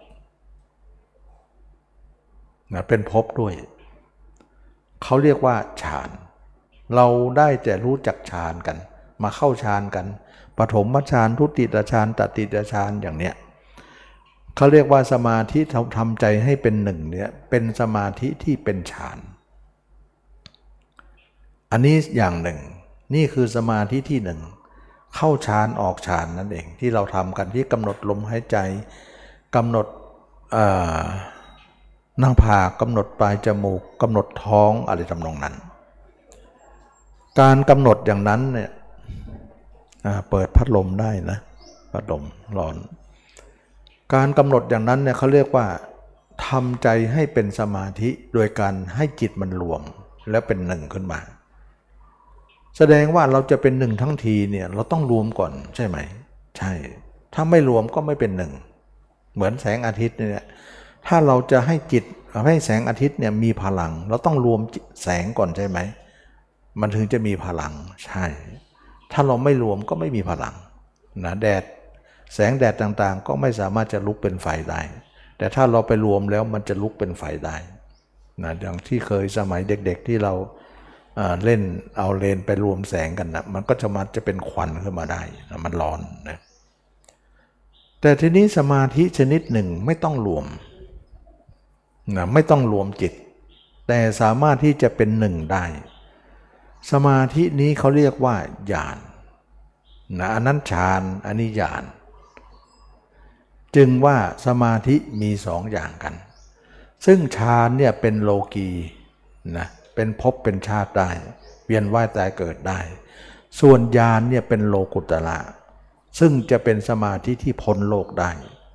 นะเป็นภพด้วยเขาเรียกว่าฌานเราได้แต่รู้จักฌานกันมาเข้าฌานกันปฐมฌานทุติยฌานตติยฌานอย่างเนี้ยเขาเรียกว่าสมาธิทำใจให้เป็นหนึ่งเนี่ยเป็นสมาธิที่เป็นฌานอันนี้อย่างหนึ่งนี่คือสมาธิที่หนึ่งเข้าฌานออกฌานนั่นเองที่เราทำกันที่กำหนดลมหายใจกำหนดหน้าผากกำหนดปลายจมูกกำหนดท้องอะไรทำนองนั้นการกำหนดอย่างนั้นเนี่ยเปิดพัดลมได้นะพัดลมร้อนการกำหนดอย่างนั้นเนี่ยเขาเรียกว่าทำใจให้เป็นสมาธิโดยการให้จิตมันรวมแล้วเป็นหนึ่งขึ้นมาแสดงว่าเราจะเป็นหนึ่งทั้งทีเนี่ยเราต้องรวมก่อนใช่ไหมใช่ถ้าไม่รวมก็ไม่เป็นหนึ่งเหมือนแสงอาทิตย์เนี่ยถ้าเราจะให้จิตให้แสงอาทิตย์เนี่ยมีพลังเราต้องรวมแสงก่อนใช่ไหมมันถึงจะมีพลังใช่ถ้าเราไม่รวมก็ไม่มีพลังนะแสงแดดต่างๆก็ไม่สามารถจะลุกเป็นไฟได้แต่ถ้าเราไปรวมแล้วมันจะลุกเป็นไฟได้นะอย่างที่เคยสมัยเด็กๆที่เราเล่นเอาเลนไปรวมแสงกันนะมันก็จะเป็นควันขึ้นมาได้นะมันร้อนนะแต่ทีนี้สมาธิชนิดหนึ่งไม่ต้องรวมนะไม่ต้องรวมจิตแต่สามารถที่จะเป็นหนึ่งได้สมาธินี้เขาเรียกว่าญาณนะอันนั้นฌานอันนี้ญาณจึงว่าสมาธิมีสองอย่างกันซึ่งฌานเนี่ยเป็นโลกีนะเป็นภพเป็นชาติได้เวียนว่ายตายเกิดได้ส่วนญาณเนี่ยเป็นโลกุตระซึ่งจะเป็นสมาธิที่พ้นโลกได้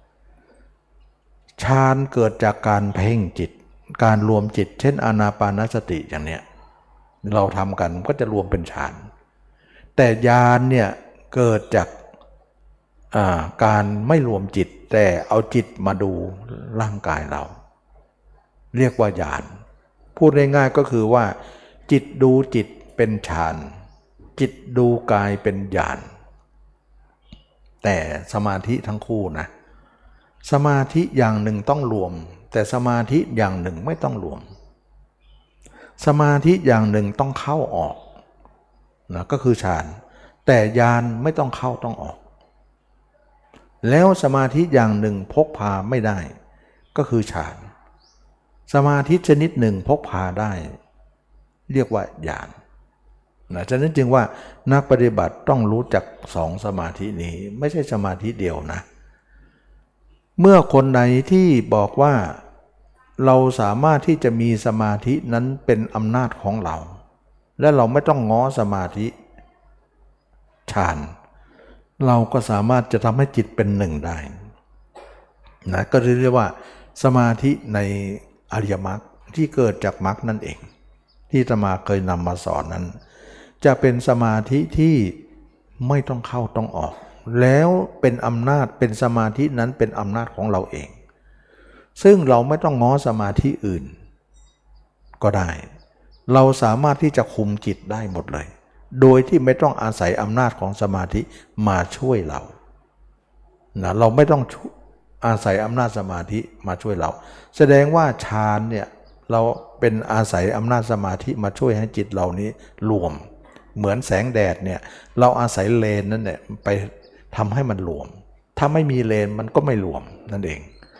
ฌานเกิดจากการเพ่งจิตการรวมจิตเช่นอานาปานสติอย่างเนี้ยเราทำกันก็จะรวมเป็นฌานแต่ญาณเนี่ยเกิดจากการไม่รวมจิตแต่เอาจิตมาดูร่างกายเราเรียกว่าญาณพูดง่ายๆก็คือว่าจิตดูจิตเป็นฌานจิตดูกายเป็นญาณแต่สมาธิทั้งคู่นะสมาธิอย่างหนึ่งต้องรวมแต่สมาธิอย่างหนึ่งไม่ต้องรวมสมาธิอย่างหนึ่งต้องเข้าออกนะก็คือฌานแต่ญาณไม่ต้องเข้าต้องออกแล้วสมาธิอย่างหนึ่งพกพาไม่ได้ก็คือฌานสมาธิชนิดหนึ่งพกพาได้เรียกว่าญาณนะฉะนั้นจึงว่านักปฏิบัติต้องรู้จักสองสมาธินี้ไม่ใช่สมาธิเดียวนะเมื่อคนไหนที่บอกว่าเราสามารถที่จะมีสมาธินั้นเป็นอำนาจของเราและเราไม่ต้องง้อสมาธิฌานเราก็สามารถจะทำให้จิตเป็นหนึ่งได้นะก็เรียกว่าสมาธิในอริยมรรคที่เกิดจากมรรคนั่นเองที่อาตมาเคยนำมาสอนนั้นจะเป็นสมาธิที่ไม่ต้องเข้าต้องออกแล้วเป็นอำนาจเป็นสมาธินั้นเป็นอำนาจของเราเองซึ่งเราไม่ต้องง้อสมาธิอื่นก็ได้เราสามารถที่จะคุมจิตได้หมดเลยโดยที่ไม่ต้องอาศัยอำนาจของสมาธิมาช่วยเรานะเราไม่ต้องอาศัยอำนาจสมาธิมาช่วยเราแสดงว่าฌานเนี่ยเราเป็นอาศัยอำนาจสมาธิมาช่วยให้จิตเรานี้รวมเหมือนแสงแดดเนี่ยเราอาศัยเลนนั่นแหละไปทำให้มันรวมถ้าไม่มีเลนมันก็ไม่รวมนั่นเอง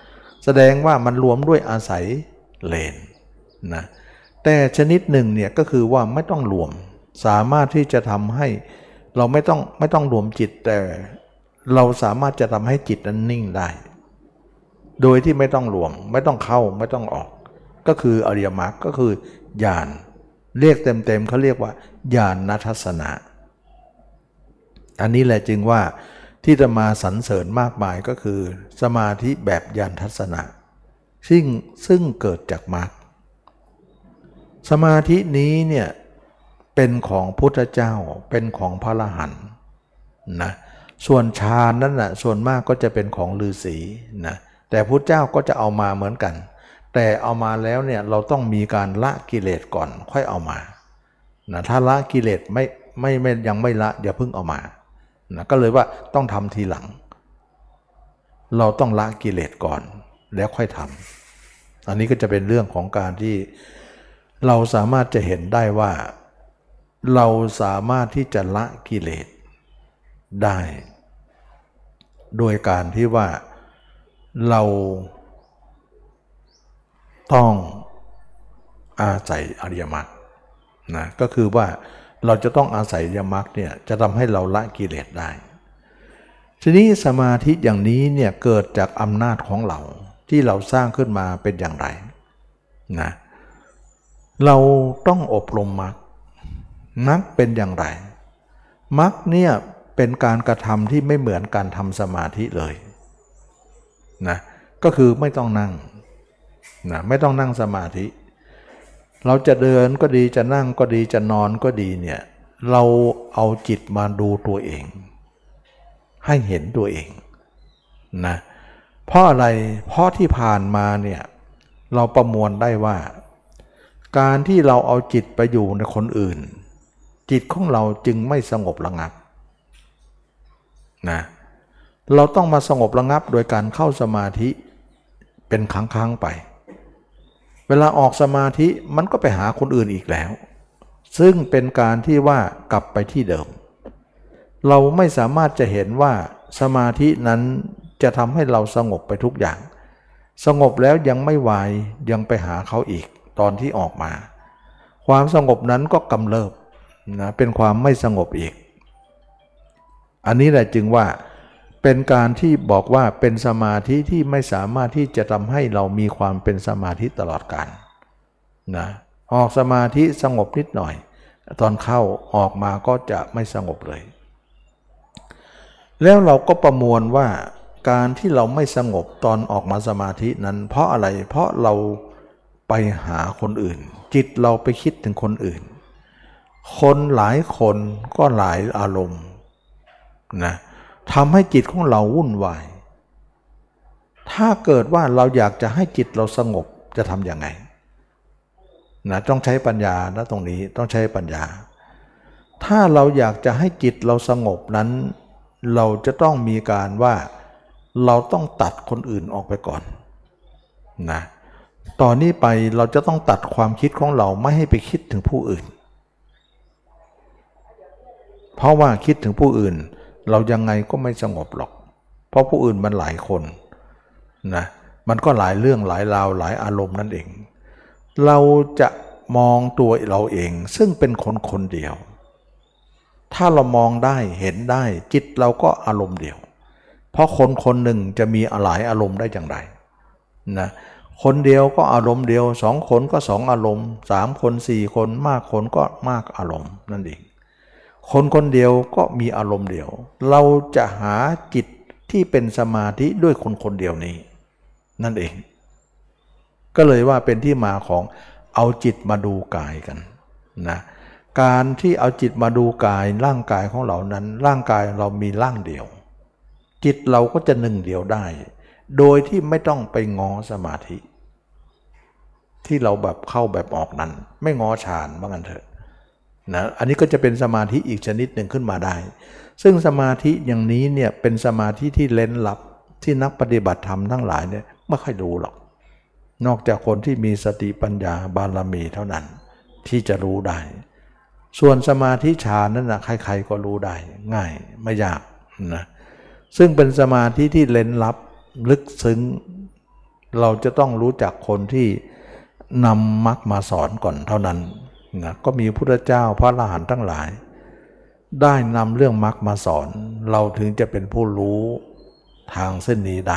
แสดงว่ามันรวมด้วยอาศัยเลนนะแต่ชนิดหนึ่งเนี่ยก็คือว่าไม่ต้องรวมสามารถที่จะทำให้เราไม่ต้องรวมจิตแต่เราสามารถจะทำให้จิตนั้นนิ่งได้โดยที่ไม่ต้องรวมไม่ต้องเข้าไม่ต้องออกก็คืออริยมรรคก็คือญาณเรียกเต็มๆเขาเรียกว่าญาณทัศนะอันนี้แหละจึงว่าที่จะมาสรรเสริญมากมายก็คือสมาธิแบบญาณทัศนะซึ่งเกิดจากมรรคสมาธินี้เนี่ยเป็นของพุทธเจ้าเป็นของพระอรหันต์นะส่วนฌานนั้นน่ะส่วนมากก็จะเป็นของฤาษีนะแต่พุทธเจ้าก็จะเอามาเหมือนกันแต่เอามาแล้วเนี่ยเราต้องมีการละกิเลสก่อนค่อยเอามานะถ้าละกิเลสไม่ยังไม่ละอย่าเพิ่งเอามานะก็เลยว่าต้องทำทีหลังเราต้องละกิเลสก่อนแล้วค่อยทำอันนี้ก็จะเป็นเรื่องของการที่เราสามารถจะเห็นได้ว่าเราสามารถที่จะละกิเลสได้โดยการที่ว่าเราต้องอาศัยอริยมรรคนะก็คือว่าเราจะต้องอาศัยอริยมรรคเนี่ยจะทำให้เราละกิเลสได้ทีนี้สมาธิอย่างนี้เนี่ยเกิดจากอำนาจของเราที่เราสร้างขึ้นมาเป็นอย่างไรนะเราต้องอบรมมรรคเป็นอย่างไรมรรคเนี่ยเป็นการกระทำที่ไม่เหมือนการทำสมาธิเลยนะก็คือไม่ต้องนั่งนะไม่ต้องนั่งสมาธิเราจะเดินก็ดีจะนั่งก็ดีจะนอนก็ดีเนี่ยเราเอาจิตมาดูตัวเองให้เห็นตัวเองนะเพราะอะไรเพราะที่ผ่านมาเนี่ยเราประมวลได้ว่าการที่เราเอาจิตไปอยู่ในคนอื่นจิตของเราจึงไม่สงบระงับนะเราต้องมาสงบระงับโดยการเข้าสมาธิเป็นครั้งๆไปเวลาออกสมาธิมันก็ไปหาคนอื่นอีกแล้วซึ่งเป็นการที่ว่ากลับไปที่เดิมเราไม่สามารถจะเห็นว่าสมาธินั้นจะทำให้เราสงบไปทุกอย่างสงบแล้วยังไม่ไหวยังไปหาเขาอีกตอนที่ออกมาความสงบนั้นก็กำเริบนะเป็นความไม่สงบอีกอันนี้แหละจึงว่าเป็นการที่บอกว่าเป็นสมาธิที่ไม่สามารถที่จะทำให้เรามีความเป็นสมาธิตลอดกาลนะออกสมาธิสงบนิดหน่อยตอนเข้าออกมาก็จะไม่สงบเลยแล้วเราก็ประมวลว่าการที่เราไม่สงบตอนออกมาสมาธินั้นเพราะอะไรเพราะเราไปหาคนอื่นจิตเราไปคิดถึงคนอื่นคนหลายคนก็หลายอารมณ์นะทำให้จิตของเราวุ่นวายถ้าเกิดว่าเราอยากจะให้จิตเราสงบจะทำยังไงนะต้องใช้ปัญญานะตรงนี้ต้องใช้ปัญญาถ้าเราอยากจะให้จิตเราสงบนั้นเราจะต้องมีการว่าเราต้องตัดคนอื่นออกไปก่อนนะตอนนี้ไปเราจะต้องตัดความคิดของเราไม่ให้ไปคิดถึงผู้อื่นเพราะว่าคิดถึงผู้อื่นเรายังไงก็ไม่สงบหรอกเพราะผู้อื่นมันหลายคนนะมันก็หลายเรื่องหลายราวหลายอารมณ์นั่นเองเราจะมองตัวเราเองซึ่งเป็นคนคนเดียวถ้าเรามองได้เห็นได้จิตเราก็อารมณ์เดียวเพราะคนคนหนึ่งจะมีหลายอารมณ์ได้อย่างไรนะคนเดียวก็อารมณ์เดียวสองคนก็สองอารมณ์สามคนสี่คนมากคนก็มากอารมณ์นั่นเองคนคนเดียวก็มีอารมณ์เดียวเราจะหาจิตที่เป็นสมาธิด้วยคนคนเดียวนี้นั่นเองก็เลยว่าเป็นที่มาของเอาจิตมาดูกายกันนะการที่เอาจิตมาดูกายร่างกายของเรานั้นร่างกายเรามีร่างเดียวจิตเราก็จะหนึ่งเดียวได้โดยที่ไม่ต้องไปง้อสมาธิที่เราแบบเข้าแบบออกนั้นไม่ง้อฌานว่างั้นเถอะนะอันนี้ก็จะเป็นสมาธิอีกชนิดหนึ่งขึ้นมาได้ซึ่งสมาธิอย่างนี้เนี่ยเป็นสมาธิที่เร้นลับที่นักปฏิบัติธรรมทั้งหลายเนี่ยไม่ค่อยรู้หรอกนอกจากคนที่มีสติปัญญาบารมีเท่านั้นที่จะรู้ได้ส่วนสมาธิฌานนั้นนะใครๆก็รู้ได้ง่ายไม่ยากนะซึ่งเป็นสมาธิที่เร้นลับลึกซึ้งเราจะต้องรู้จักคนที่นำมรรคมาสอนก่อนเท่านั้นนะก็มีพุทธเจ้าพระอรหันต์ทั้งหลายได้นำเรื่องมรรคมาสอนเราถึงจะเป็นผู้รู้ทางเส้นนี้ได้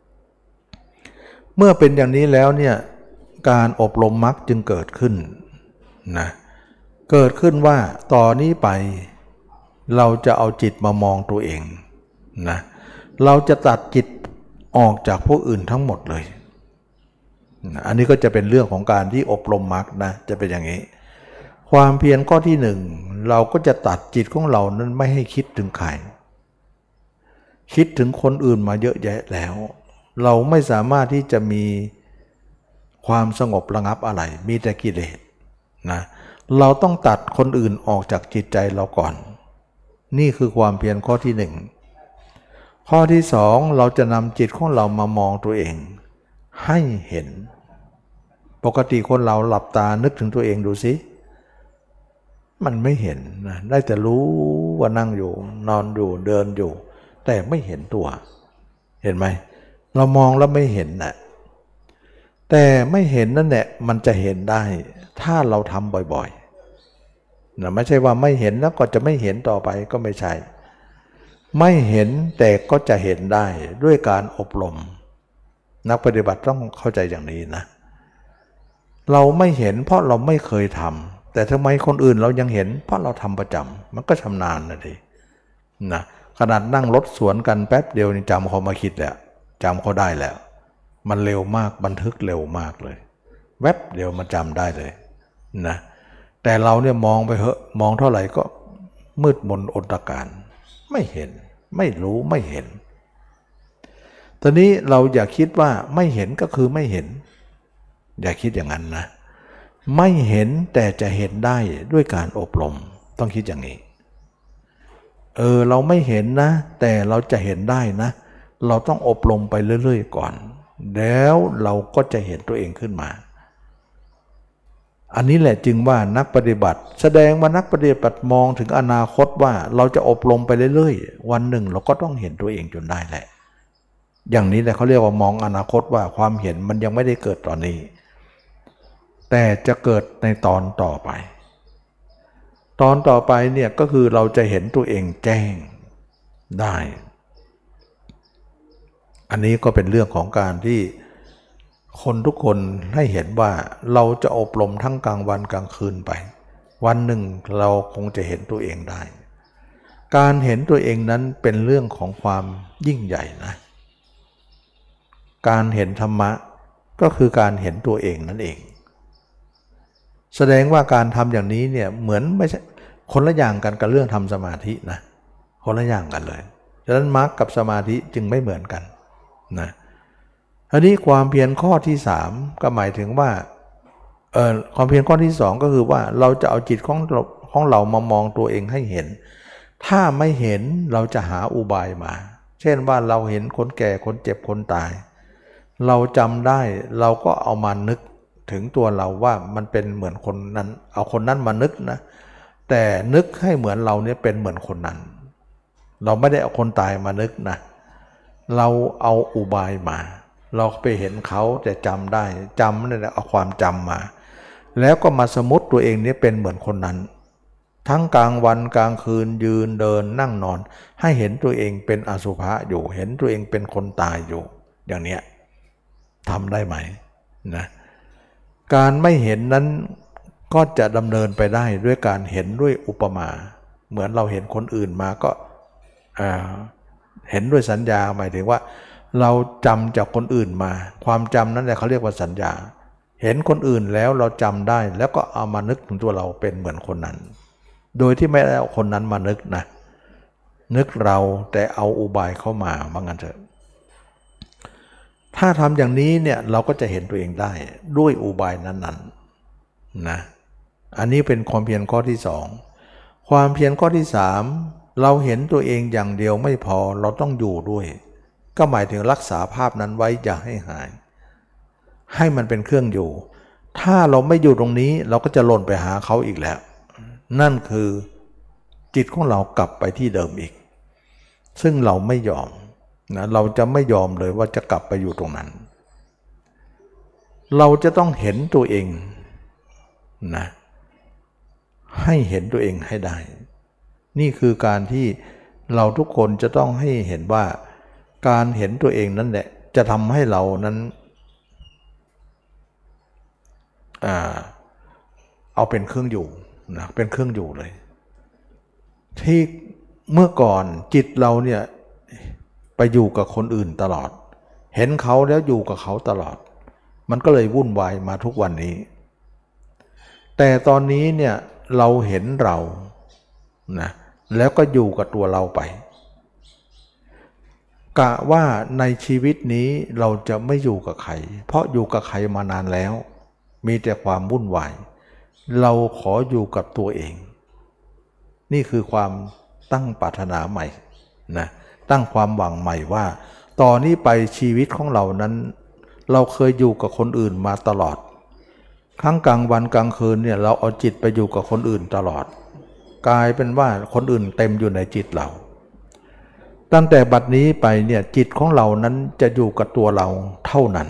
เมื่อเป็นอย่างนี้แล้วเนี่ยการอบรมมรรคจึงเกิดขึ้นนะเกิดขึ้นว่าต่อนนี้ไปเราจะเอาจิตมามองตัวเองนะเราจะตัดจิตออกจากพวกอื่นทั้งหมดเลยนะอันนี้ก็จะเป็นเรื่องของการที่อบรมมรรคนะจะเป็นอย่างนี้ความเพียรข้อที่หนึ่งเราก็จะตัดจิตของเรานั้นไม่ให้คิดถึงใครคิดถึงคนอื่นมาเยอะแยะแล้วเราไม่สามารถที่จะมีความสงบระงับอะไรมีแต่กิเลสนะเราต้องตัดคนอื่นออกจากจิตใจเราก่อนนี่คือความเพียรข้อที่หนึ่งข้อที่สองเราจะนำจิตของเรามามองตัวเองให้เห็นปกติคนเราหลับตานึกถึงตัวเองดูสิมันไม่เห็นนะได้แต่รู้ว่านั่งอยู่นอนอยู่เดินอยู่แต่ไม่เห็นตัวเห็นไหมเรามองแล้วไม่เห็นนะแต่ไม่เห็นนั่นแหละมันจะเห็นได้ถ้าเราทำบ่อยๆนะไม่ใช่ว่าไม่เห็นแล้วก็จะไม่เห็นต่อไปก็ไม่ใช่ไม่เห็นแต่ก็จะเห็นได้ด้วยการอบรมนักปฏิบัติต้องเข้าใจอย่างนี้นะเราไม่เห็นเพราะเราไม่เคยทำแต่ทำไมคนอื่นเรายังเห็นเพราะเราทำประจำมันก็ชำนาญนะดินะขนาดนั่งรถสวนกันแป๊บเดียวนี่จำเขามาคิดแล้วจำเขาได้แล้วมันเร็วมากบันทึกเร็วมากเลยแวบเดียวมันจำได้เลยนะแต่เราเนี่ยมองไปเหอะมองเท่าไหร่ก็มืดมนอนตการไม่เห็นไม่รู้ไม่เห็นตอนนี้เราอย่าคิดว่าไม่เห็นก็คือไม่เห็นอย่าคิดอย่างนั้นนะไม่เห็นแต่จะเห็นได้ด้วยการอบรมต้องคิดอย่างนี้เราไม่เห็นนะแต่เราจะเห็นได้นะเราต้องอบรมไปเรื่อยๆก่อนแล้วเราก็จะเห็นตัวเองขึ้นมาอันนี้แหละจึงว่านักปฏิบัติแสดงว่านักปฏิบัติมองถึงอนาคตว่าเราจะอบรมไปเรื่อยๆวันหนึ่งเราก็ต้องเห็นตัวเองจนได้แหละอย่างนี้แหละเขาเรียกว่ามองอนาคตว่าความเห็นมันยังไม่ได้เกิดตอนนี้แต่จะเกิดในตอนต่อไปตอนต่อไปเนี่ยก็คือเราจะเห็นตัวเองแจ้งได้อันนี้ก็เป็นเรื่องของการที่คนทุกคนให้เห็นว่าเราจะอบรมทั้งกลางวันกลางคืนไปวันหนึ่งเราคงจะเห็นตัวเองได้การเห็นตัวเองนั้นเป็นเรื่องของความยิ่งใหญ่นะการเห็นธรรมะก็คือการเห็นตัวเองนั่นเองแสดงว่าการทำอย่างนี้เนี่ยเหมือนไม่ใช่คนละอย่างกันกับเรื่องทำสมาธินะคนละอย่างกันเลยฉะนั้นมรรคกับสมาธิจึงไม่เหมือนกันนะอันนี้ความเพียรข้อที่สามก็หมายถึงว่าความเพียรข้อที่สองก็คือว่าเราจะเอาจิตของเรามามองตัวเองให้เห็นถ้าไม่เห็นเราจะหาอุบายมาเช่นว่าเราเห็นคนแก่คนเจ็บคนตายเราจำได้เราก็เอามานึกถึงตัวเราว่ามันเป็นเหมือนคนนั้นเอาคนนั้นมานึกนะแต่นึกให้เหมือนเราเนี่ยเป็นเหมือนคนนั้นเราไม่ได้เอาคนตายมานึกนะเราเอาอุบายมาเราไปเห็นเขาแต่จำได้จำนั่นแหละเอาความจำมาแล้วก็มาสมมติตัวเองเนี่ยเป็นเหมือนคนนั้นทั้งกลางวันกลางคืนยืนเดินนั่งนอนให้เห็นตัวเองเป็นอสุภะอยู่เห็นตัวเองเป็นคนตายอยู่อย่างเนี้ยทำได้ไหมนะการไม่เห็นนั้นก็จะดำเนินไปได้ด้วยการเห็นด้วยอุปมาเหมือนเราเห็นคนอื่นมาก็เห็นด้วยสัญญาหมายถึงว่าเราจำจากคนอื่นมาความจำนั้นแหละเขาเรียกว่าสัญญาเห็นคนอื่นแล้วเราจำได้แล้วก็เอามานึกถึงตัวเราเป็นเหมือนคนนั้นโดยที่ไม่ได้เอาคนนั้นมานึกนะนึกเราแต่เอาอุบายเข้ามาว่างั้นเถอะถ้าทำอย่างนี้เนี่ยเราก็จะเห็นตัวเองได้ด้วยอุบายนั้นๆนะอันนี้เป็นความเพียรข้อที่สองความเพียรข้อที่สามเราเห็นตัวเองอย่างเดียวไม่พอเราต้องอยู่ด้วยก็หมายถึงรักษาภาพนั้นไว้อย่าให้หายให้มันเป็นเครื่องอยู่ถ้าเราไม่อยู่ตรงนี้เราก็จะหล่นไปหาเขาอีกแล้วนั่นคือจิตของเรากลับไปที่เดิมอีกซึ่งเราไม่ยอมนะเราจะไม่ยอมเลยว่าจะกลับไปอยู่ตรงนั้นเราจะต้องเห็นตัวเองนะให้เห็นตัวเองให้ได้ นี่คือการที่เราทุกคนจะต้องให้เห็นว่าการเห็นตัวเองนั่นแหละจะทำให้เรานั้นเอาเป็นเครื่องอยู่นะเป็นเครื่องอยู่เลยที่เมื่อก่อนจิตเราเนี่ยไปอยู่กับคนอื่นตลอดเห็นเขาแล้วอยู่กับเขาตลอดมันก็เลยวุ่นวายมาทุกวันนี้แต่ตอนนี้เนี่ยเราเห็นเรานะแล้วก็อยู่กับตัวเราไปกะว่าในชีวิตนี้เราจะไม่อยู่กับใครเพราะอยู่กับใครมานานแล้วมีแต่ความวุ่นวายเราขออยู่กับตัวเองนี่คือความตั้งปรารถนาใหม่นะตั้งความหวังใหม่ว่าต่อนนี้ไปชีวิตของเรานั้นเราเคยอยู่กับคนอื่นมาตลอดทั้งกลางวันกลางคืนเนี่ยเราเอาจิตไปอยู่กับคนอื่นตลอดกลายเป็นว่าคนอื่นเต็มอยู่ในจิตเราตั้งแต่บัดนี้ไปเนี่ยจิตของเรานั้นจะอยู่กับตัวเราเท่านั้น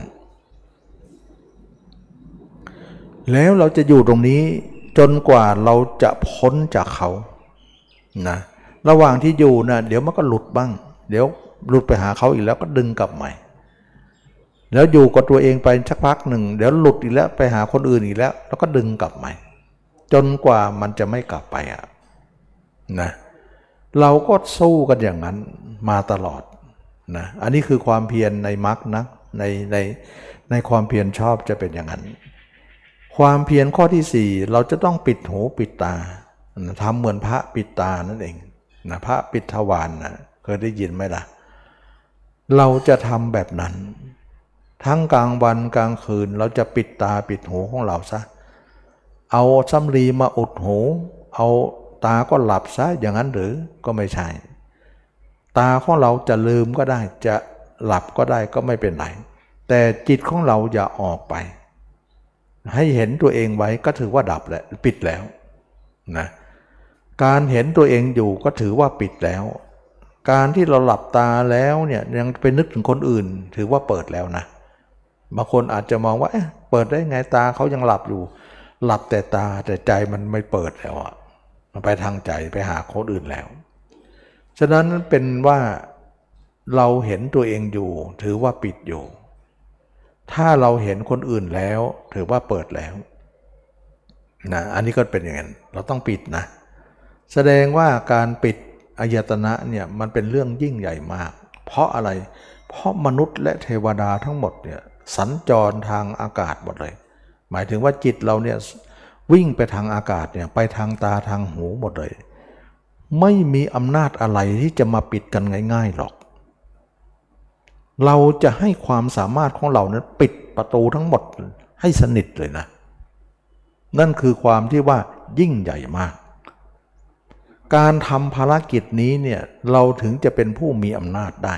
แล้วเราจะอยู่ตรงนี้จนกว่าเราจะพ้นจากเขานะระหว่างที่อยู่นะเดี๋ยวมันก็หลุดบ้างเดี๋ยวหลุดไปหาเขาอีกแล้วก็ดึงกลับใหม่แล้วอยู่กับตัวเองไปสักพักหนึ่งเดี๋ยวหลุดอีกแล้วไปหาคนอื่นอีกแล้วแล้วก็ดึงกลับใหม่จนกว่ามันจะไม่กลับไปนะเราก็สู้กันอย่างนั้นมาตลอดนะอันนี้คือความเพียรในมรรคนะในความเพียรชอบจะเป็นอย่างนั้นความเพียรข้อที่4เราจะต้องปิดหูปิดตาทำเหมือนพระปิดตานั่นเองนะพระปิดทวารนะเคยได้ยินไหมล่ะเราจะทำแบบนั้นทั้งกลางวันกลางคืนเราจะปิดตาปิดหูของเราซะเอาสำลีมาอุดหูเอาตาก็หลับซะอย่างนั้นหรือก็ไม่ใช่ตาของเราจะลืมก็ได้จะหลับก็ได้ก็ไม่เป็นไรแต่จิตของเราอย่าออกไปให้เห็นตัวเองไว้ก็ถือว่าดับแล้วปิดแล้วนะการเห็นตัวเองอยู่ก็ถือว่าปิดแล้วการที่เราหลับตาแล้วเนี่ยยังไปนึกถึงคนอื่นถือว่าเปิดแล้วนะบางคนอาจจะมองว่าเปิดได้ไงตาเขายังหลับอยู่หลับแต่ตาแต่ใจมันไม่เปิดแล้วมันไปทางใจไปหาคนอื่นแล้วฉะนั้นเป็นว่าเราเห็นตัวเองอยู่ถือว่าปิดอยู่ถ้าเราเห็นคนอื่นแล้วถือว่าเปิดแล้วนะอันนี้ก็เป็นอย่างนั้นเราต้องปิดนะแสดงว่าการปิดอายตนะเนี่ยมันเป็นเรื่องยิ่งใหญ่มากเพราะอะไรเพราะมนุษย์และเทวดาทั้งหมดเนี่ยสัญจรทางอากาศหมดเลยหมายถึงว่าจิตเราเนี่ยวิ่งไปทางอากาศเนี่ยไปทางตาทางหูหมดเลยไม่มีอำนาจอะไรที่จะมาปิดกันง่ายๆหรอกเราจะให้ความสามารถของเรานั้นปิดประตูทั้งหมดให้สนิทเลยนะนั่นคือความที่ว่ายิ่งใหญ่มากการทำภารกิจนี้เนี่ยเราถึงจะเป็นผู้มีอำนาจได้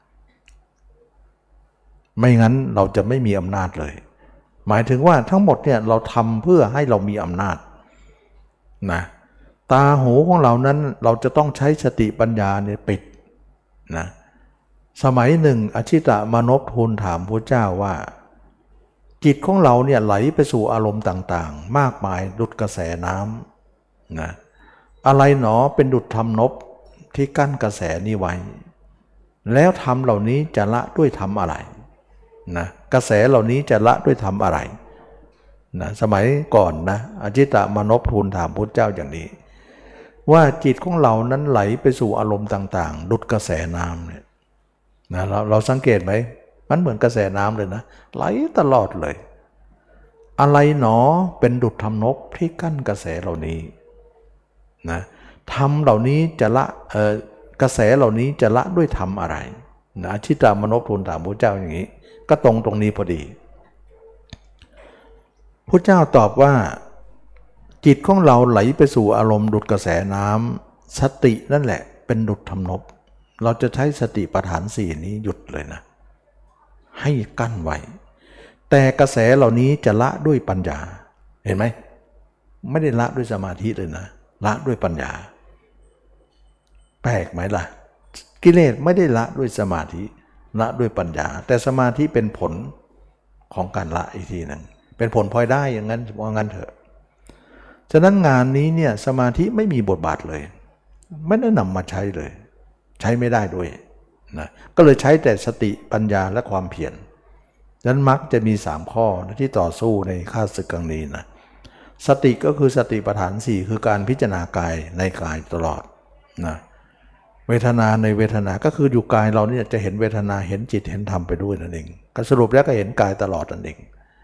ไม่งั้นเราจะไม่มีอำนาจเลยหมายถึงว่าทั้งหมดเนี่ยเราทำเพื่อให้เรามีอำนาจนะตาหูของเรานั้นเราจะต้องใช้สติปัญญาเนี่ยปิดนะสมัยหนึ่งอชิตมานพทูลถามพระเจ้าว่าจิตของเราเนี่ยไหลไปสู่อารมณ์ต่างๆมากมายดุจกระแสน้ำนะอะไรหนอเป็นดุจธรรมนพที่กั้นกระแสนี้ไว้แล้วธรรมเหล่านี้จะละด้วยธรรมอะไรนะกระแสเหล่านี้จะละด้วยธรรมอะไรนะสมัยก่อนนะอชิตมานพทูลถามพระเจ้าอย่างนี้ว่าจิตของเรานั้นไหลไปสู่อารมณ์ต่างๆดุจกระแสน้ำเนี่ยนะเราสังเกตไหมมันเหมือนกระแสน้ำเลยนะไหลตลอดเลยอะไรหนอเป็นดุจธรรมนพที่กั้นกระแสเหล่านี้นะธรรมเหล่านี้จะละกระแสเหล่านี้จะละด้วยธรรมอะไรนะอชิตามนพทูลถามพระเจ้าอย่างนี้ก็ตรงนี้พอดีพระเจ้าตอบว่าจิตของเราไหลไปสู่อารมณ์ดุจกระแสน้ำสตินั่นแหละเป็นดุจธรรมนพเราจะใช้สติปัฏฐาน4นี้หยุดเลยนะให้กั้นไว้แต่กระแสเหล่านี้จะละด้วยปัญญาเห็นไหมไม่ได้ละด้วยสมาธิเลยนะละด้วยปัญญาแปลกไหมล่ะกิเลสไม่ได้ละด้วยสมาธิละด้วยปัญญาแต่สมาธิเป็นผลของการละอีกทีหนึ่งเป็นผลพลอยได้อย่างนั้นว่างั้นเถอะฉะนั้นงานนี้เนี่ยสมาธิไม่มีบทบาทเลยไม่ได้นำมาใช้เลยใช้ไม่ได้ด้วยนะก็เลยใช้แต่สติปัญญาและความเพียรฉะนั้นมรรคจะมี3ข้อที่ต่อสู้ในข้าศึกครั้งนี้นะสติก็คือสติปัฏฐาน4คือการพิจารณากายในกายตลอดนะเวทนาในเวทนาก็คืออยู่กายเราเนี่ยจะเห็นเวทนาเห็นจิตเห็นธรรมไปด้วยนั่นเองก็สรุปแล้วก็เห็นกายตลอดนั่นเอง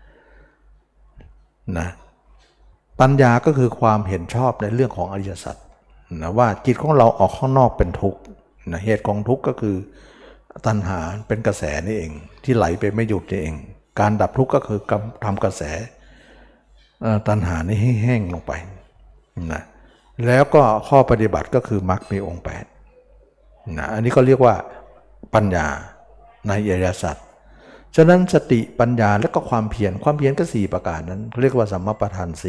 นะปัญญาก็คือความเห็นชอบในเรื่องของอริยสัจนะว่าจิตของเราออกข้างนอกเป็นทุกข์นะเหตุของทุกข์ก็คือตัณหาเป็นกระแสนี่เองที่ไหลไปไม่หยุดนี่เองการดับทุกข์ก็คือทำกระแสตัณหานี้ให้แห้งลงไปนะแล้วก็ข้อปฏิบัติก็คือมรรคมีองค์8นะอันนี้ก็เรียกว่าปัญญาในอริยสัจฉะนั้นสติปัญญาและก็ความเพียรก็4ประการนั้นเรียกว่าสัมมาประธาน4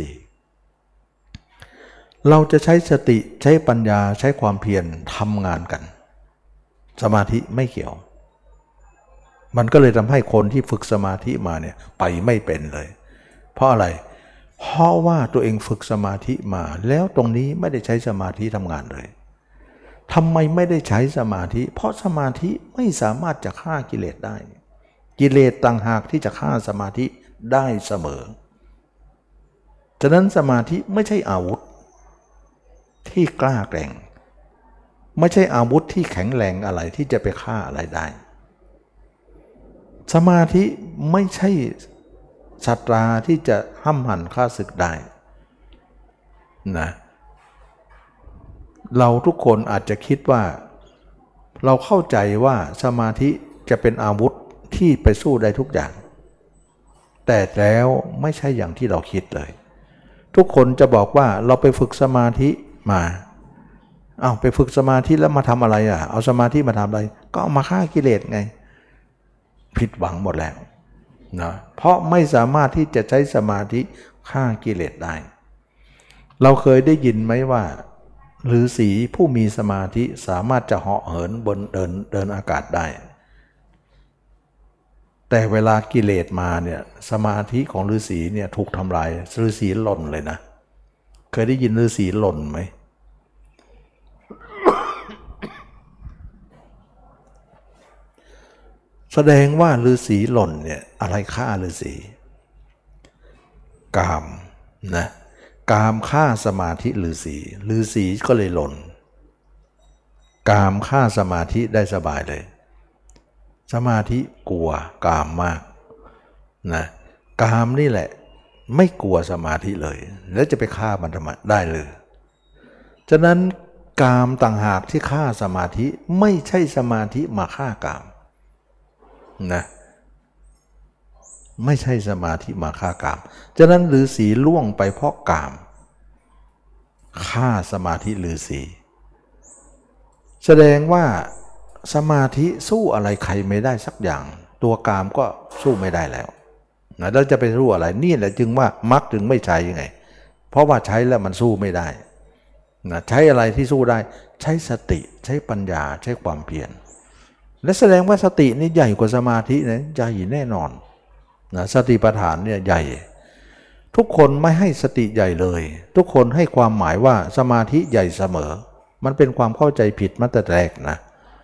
เราจะใช้สติใช้ปัญญาใช้ความเพียรทำงานกันสมาธิไม่เกี่ยวมันก็เลยทำให้คนที่ฝึกสมาธิมาเนี่ยไปไม่เป็นเลยเพราะอะไรเพราะว่าตัวเองฝึกสมาธิมาแล้วตรงนี้ไม่ได้ใช้สมาธิทำงานเลยทำไมไม่ได้ใช้สมาธิเพราะสมาธิไม่สามารถจะฆ่ากิเลสได้กิเลสต่างหากที่จะฆ่าสมาธิได้เสมอฉะนั้นสมาธิไม่ใช่อาวุธที่กล้าแกร่งไม่ใช่อาวุธที่แข็งแรงอะไรที่จะไปฆ่าอะไรได้สมาธิไม่ใช่ศัตราที่จะห้ำหั่นฆ่าศึกได้นะเราทุกคนอาจจะคิดว่าเราเข้าใจว่าสมาธิจะเป็นอาวุธที่ไปสู้ได้ทุกอย่างแต่แล้วไม่ใช่อย่างที่เราคิดเลยทุกคนจะบอกว่าเราไปฝึกสมาธิมาไปฝึกสมาธิแล้วมาทำอะไรเอาสมาธิมาทำอะไรก็เอามาฆ่ากิเลสไงผิดหวังหมดแล้วนะเพราะไม่สามารถที่จะใช้สมาธิฆ่ากิเลสได้เราเคยได้ยินไหมว่าฤาษีผู้มีสมาธิสามารถจะเหาะเหินบนเดินอากาศได้แต่เวลากิเลสมาเนี่ยสมาธิของฤาษีเนี่ยถูกทำลายฤาษีหล่นเลยนะเคยได้ยินฤาษีหล่นไหมแสดงว่าฤาษีหล่นเนี่ยอะไรฆ่าฤาษีกามนะกามฆ่าสมาธิฤาษีก็เลยหล่นกามฆ่าสมาธิได้สบายเลยสมาธิกลัวกามมากนะกามนี่แหละไม่กลัวสมาธิเลยแล้วจะไปฆ่ามันทำไมได้เลยฉะนั้นกามต่างหากที่ฆ่าสมาธิไม่ใช่สมาธิมาฆ่ากามนะไม่ใช่สมาธิมาฆ่ากามฉะนั้นฤาษีล่วงไปเพราะกามฆ่าสมาธิฤาษีแสดงว่าสมาธิสู้อะไรใครไม่ได้สักอย่างตัวกามก็สู้ไม่ได้แล้วนะแล้วจะไปสู้อะไรนี่แหละจึงว่ามรรคจึงไม่ใช้ยังไงเพราะว่าใช้แล้วมันสู้ไม่ได้นะใช้อะไรที่สู้ได้ใช้สติใช้ปัญญาใช้ความเพียรและแสดงว่าสตินี่ใหญ่กว่าสมาธินะใหญ่แน่นอนนะสติปัฏฐานเนี่ยใหญ่ทุกคนไม่ให้สติใหญ่เลยทุกคนให้ความหมายว่าสมาธิใหญ่เสมอมันเป็นความเข้าใจผิดมาแต่แรกนะ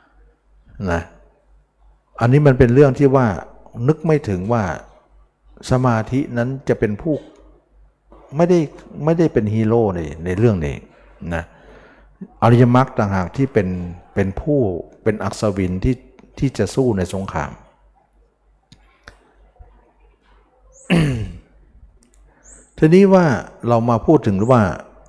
อันนี้มันเป็นเรื่องที่ว่านึกไม่ถึงว่าสมาธินั้นจะเป็นผู้ไม่ได้เป็นฮีโร่ในเรื่องนี้นะอริยมรรคต่างหากที่เป็นผู้เป็นอัศวินที่จะสู้ในสงคราม ทีนี้ว่าเรามาพูดถึงว่า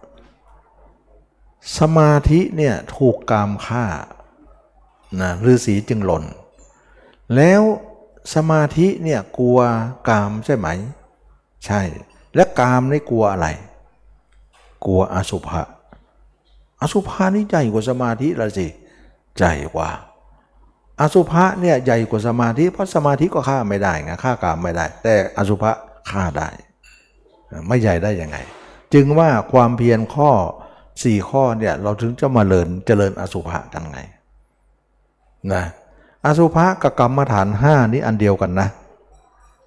สมาธิเนี่ยถูกกามฆ่านะฤาษีจึงหล่นแล้วสมาธิเนี่ยกลัวกามใช่ไหมใช่และกามนี่กลัวอะไรกลัวอสุภะอสุภะนี่ใหญ่กว่าสมาธิละสิใหญ่กว่าอสุภะเนี่ยใหญ่กว่าสมาธิเพราะสมาธิก็ฆ่าไม่ได้ไงฆ่ากามไม่ได้แต่อสุภะฆ่าได้ไม่ใหญ่ได้ยังไงจึงว่าความเพียรข้อ4ข้อเนี่ยเราถึงจะมาเจริญอสุภะกันไงนะอสุภะกับกรรมฐาน5นี้อันเดียวกันนะ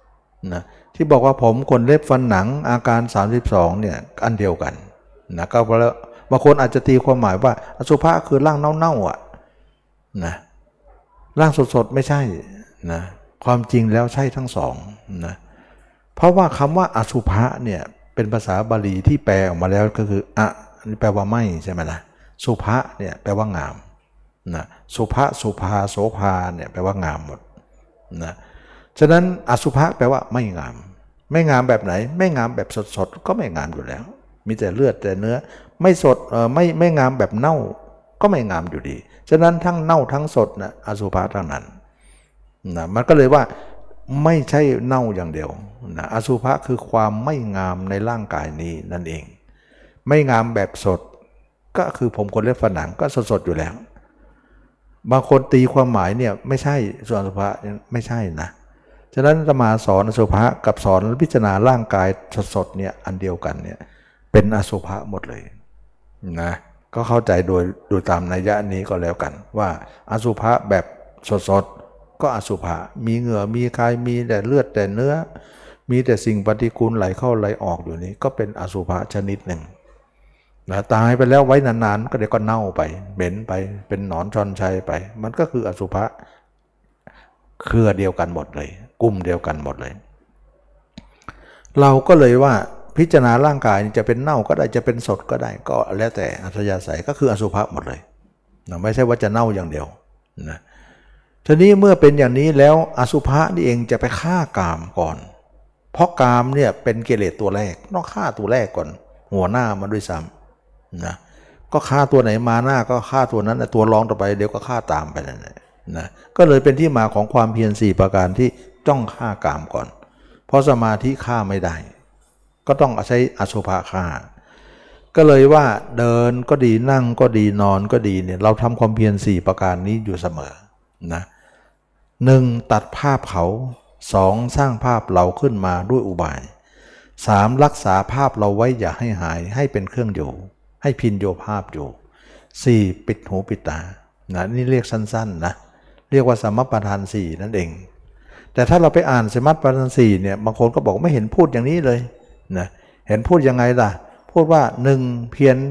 นะที่บอกว่าผมขนเล็บฟันหนังอาการ32เนี่ยอันเดียวกันนะก็แล้วบางคนอาจจะตีความหมายว่าอสุภะคือร่างเน่าๆอ่ะนะร่างสดๆไม่ใช่นะความจริงแล้วใช่ทั้งสองนะเพราะว่าคำว่าอสุภะเนี่ยเป็นภาษาบาลีที่แปลออกมาแล้วก็คืออะนี่แปลว่าไม่ใช่ไหมล่ะสุภะเนี่ยแปลว่างามนะสุภะสุภาโสภาเนี่ยแปลว่างามหมดนะฉะนั้นอสุภะแปลว่าไม่งามไม่งามแบบไหนไม่งามแบบสดๆก็ไม่งามอยู่แล้วมีแต่เลือดแต่เนื้อไม่สดไม่งามแบบเน่าก็ไม่งามอยู่ดีฉะนั้นทั้งเน่าทั้งสดนะอสุภะทั้งนั้นนะมันก็เลยว่าไม่ใช่เน่าอย่างเดียวนะอสุภะคือความไม่งามในร่างกายนี้นั่นเองไม่งามแบบสดก็คือผมขนเล็บฝันหนังก็สดๆอยู่แล้วบางคนตีความหมายเนี่ยไม่ใช่ส่วนอสุภะไม่ใช่นะฉะนั้นอาตมาสอนอสุภะกับสอนพิจารณาร่างกายสดๆเนี่ยอันเดียวกันเนี่ยเป็นอสุภะหมดเลยนะก็เข้าใจโดยตามนัยยะนี้ก็แล้วกันว่าอสุภะแบบสดๆก็อสุภะมีเหงื่อมีกายมีแต่เลือดแต่เนื้อมีแต่สิ่งปฏิกูลไหลเข้าไหลออกอยู่นี้ก็เป็นอสุภะชนิดหนึ่งนะตายไปแล้วไว้นานๆก็เดี๋ยวก็เน่าไปเหม็นไปเป็นหนอนชอนชัยไปมันก็คืออสุภะเครือเดียวกันหมดเลยกลุ่มเดียวกันหมดเลยเราก็เลยว่าพิจารณาร่างกายจะเป็นเน่าก็ได้จะเป็นสดก็ได้ก็แล้วแต่อัธยาศัยก็คืออสุภะหมดเลยนะไม่ใช่ว่าจะเน่าอย่างเดียวนะทีนี้เมื่อเป็นอย่างนี้แล้วอสุภะนี่เองจะไปฆ่ากามก่อนเพราะกามเนี่ยเป็นกิเลสตัวแรกต้องฆ่าตัวแรกก่อนหัวหน้ามาด้วยซ้ำนะก็ฆ่าตัวไหนมาหน้าก็ฆ่าตัวนั้นตัวรองต่อไปเดี๋ยวก็ฆ่าตามไปนั่นแหละนะก็เลยเป็นที่มาของความเพียร4ประการที่จ้องฆ่ากามก่อนเพราะสมาธิฆ่าไม่ได้ก็ต้องใช้อสุภะฆ่าก็เลยว่าเดินก็ดีนั่งก็ดีนอนก็ดีเนี่ยเราทำความเพียร4ประการนี้อยู่เสมอนะ1ตัดภาพเขา2สร้างภาพเราขึ้นมาด้วยอุบาย3รักษาภาพเราไว้อย่าให้หายให้เป็นเครื่องอยู่ให้พินโยภาพอยู่4ปิดหูปิดตานะนี่เรียกสั้นๆนะเรียกว่าสมปัฏฐาน4นั่นเองแต่ถ้าเราไปอ่านสมปัฏฐาน4เนี่ยบางคนก็บอกไม่เห็นพูดอย่างนี้เลยนะเห็นพูดยังไงล่ะพูดว่า1เพียร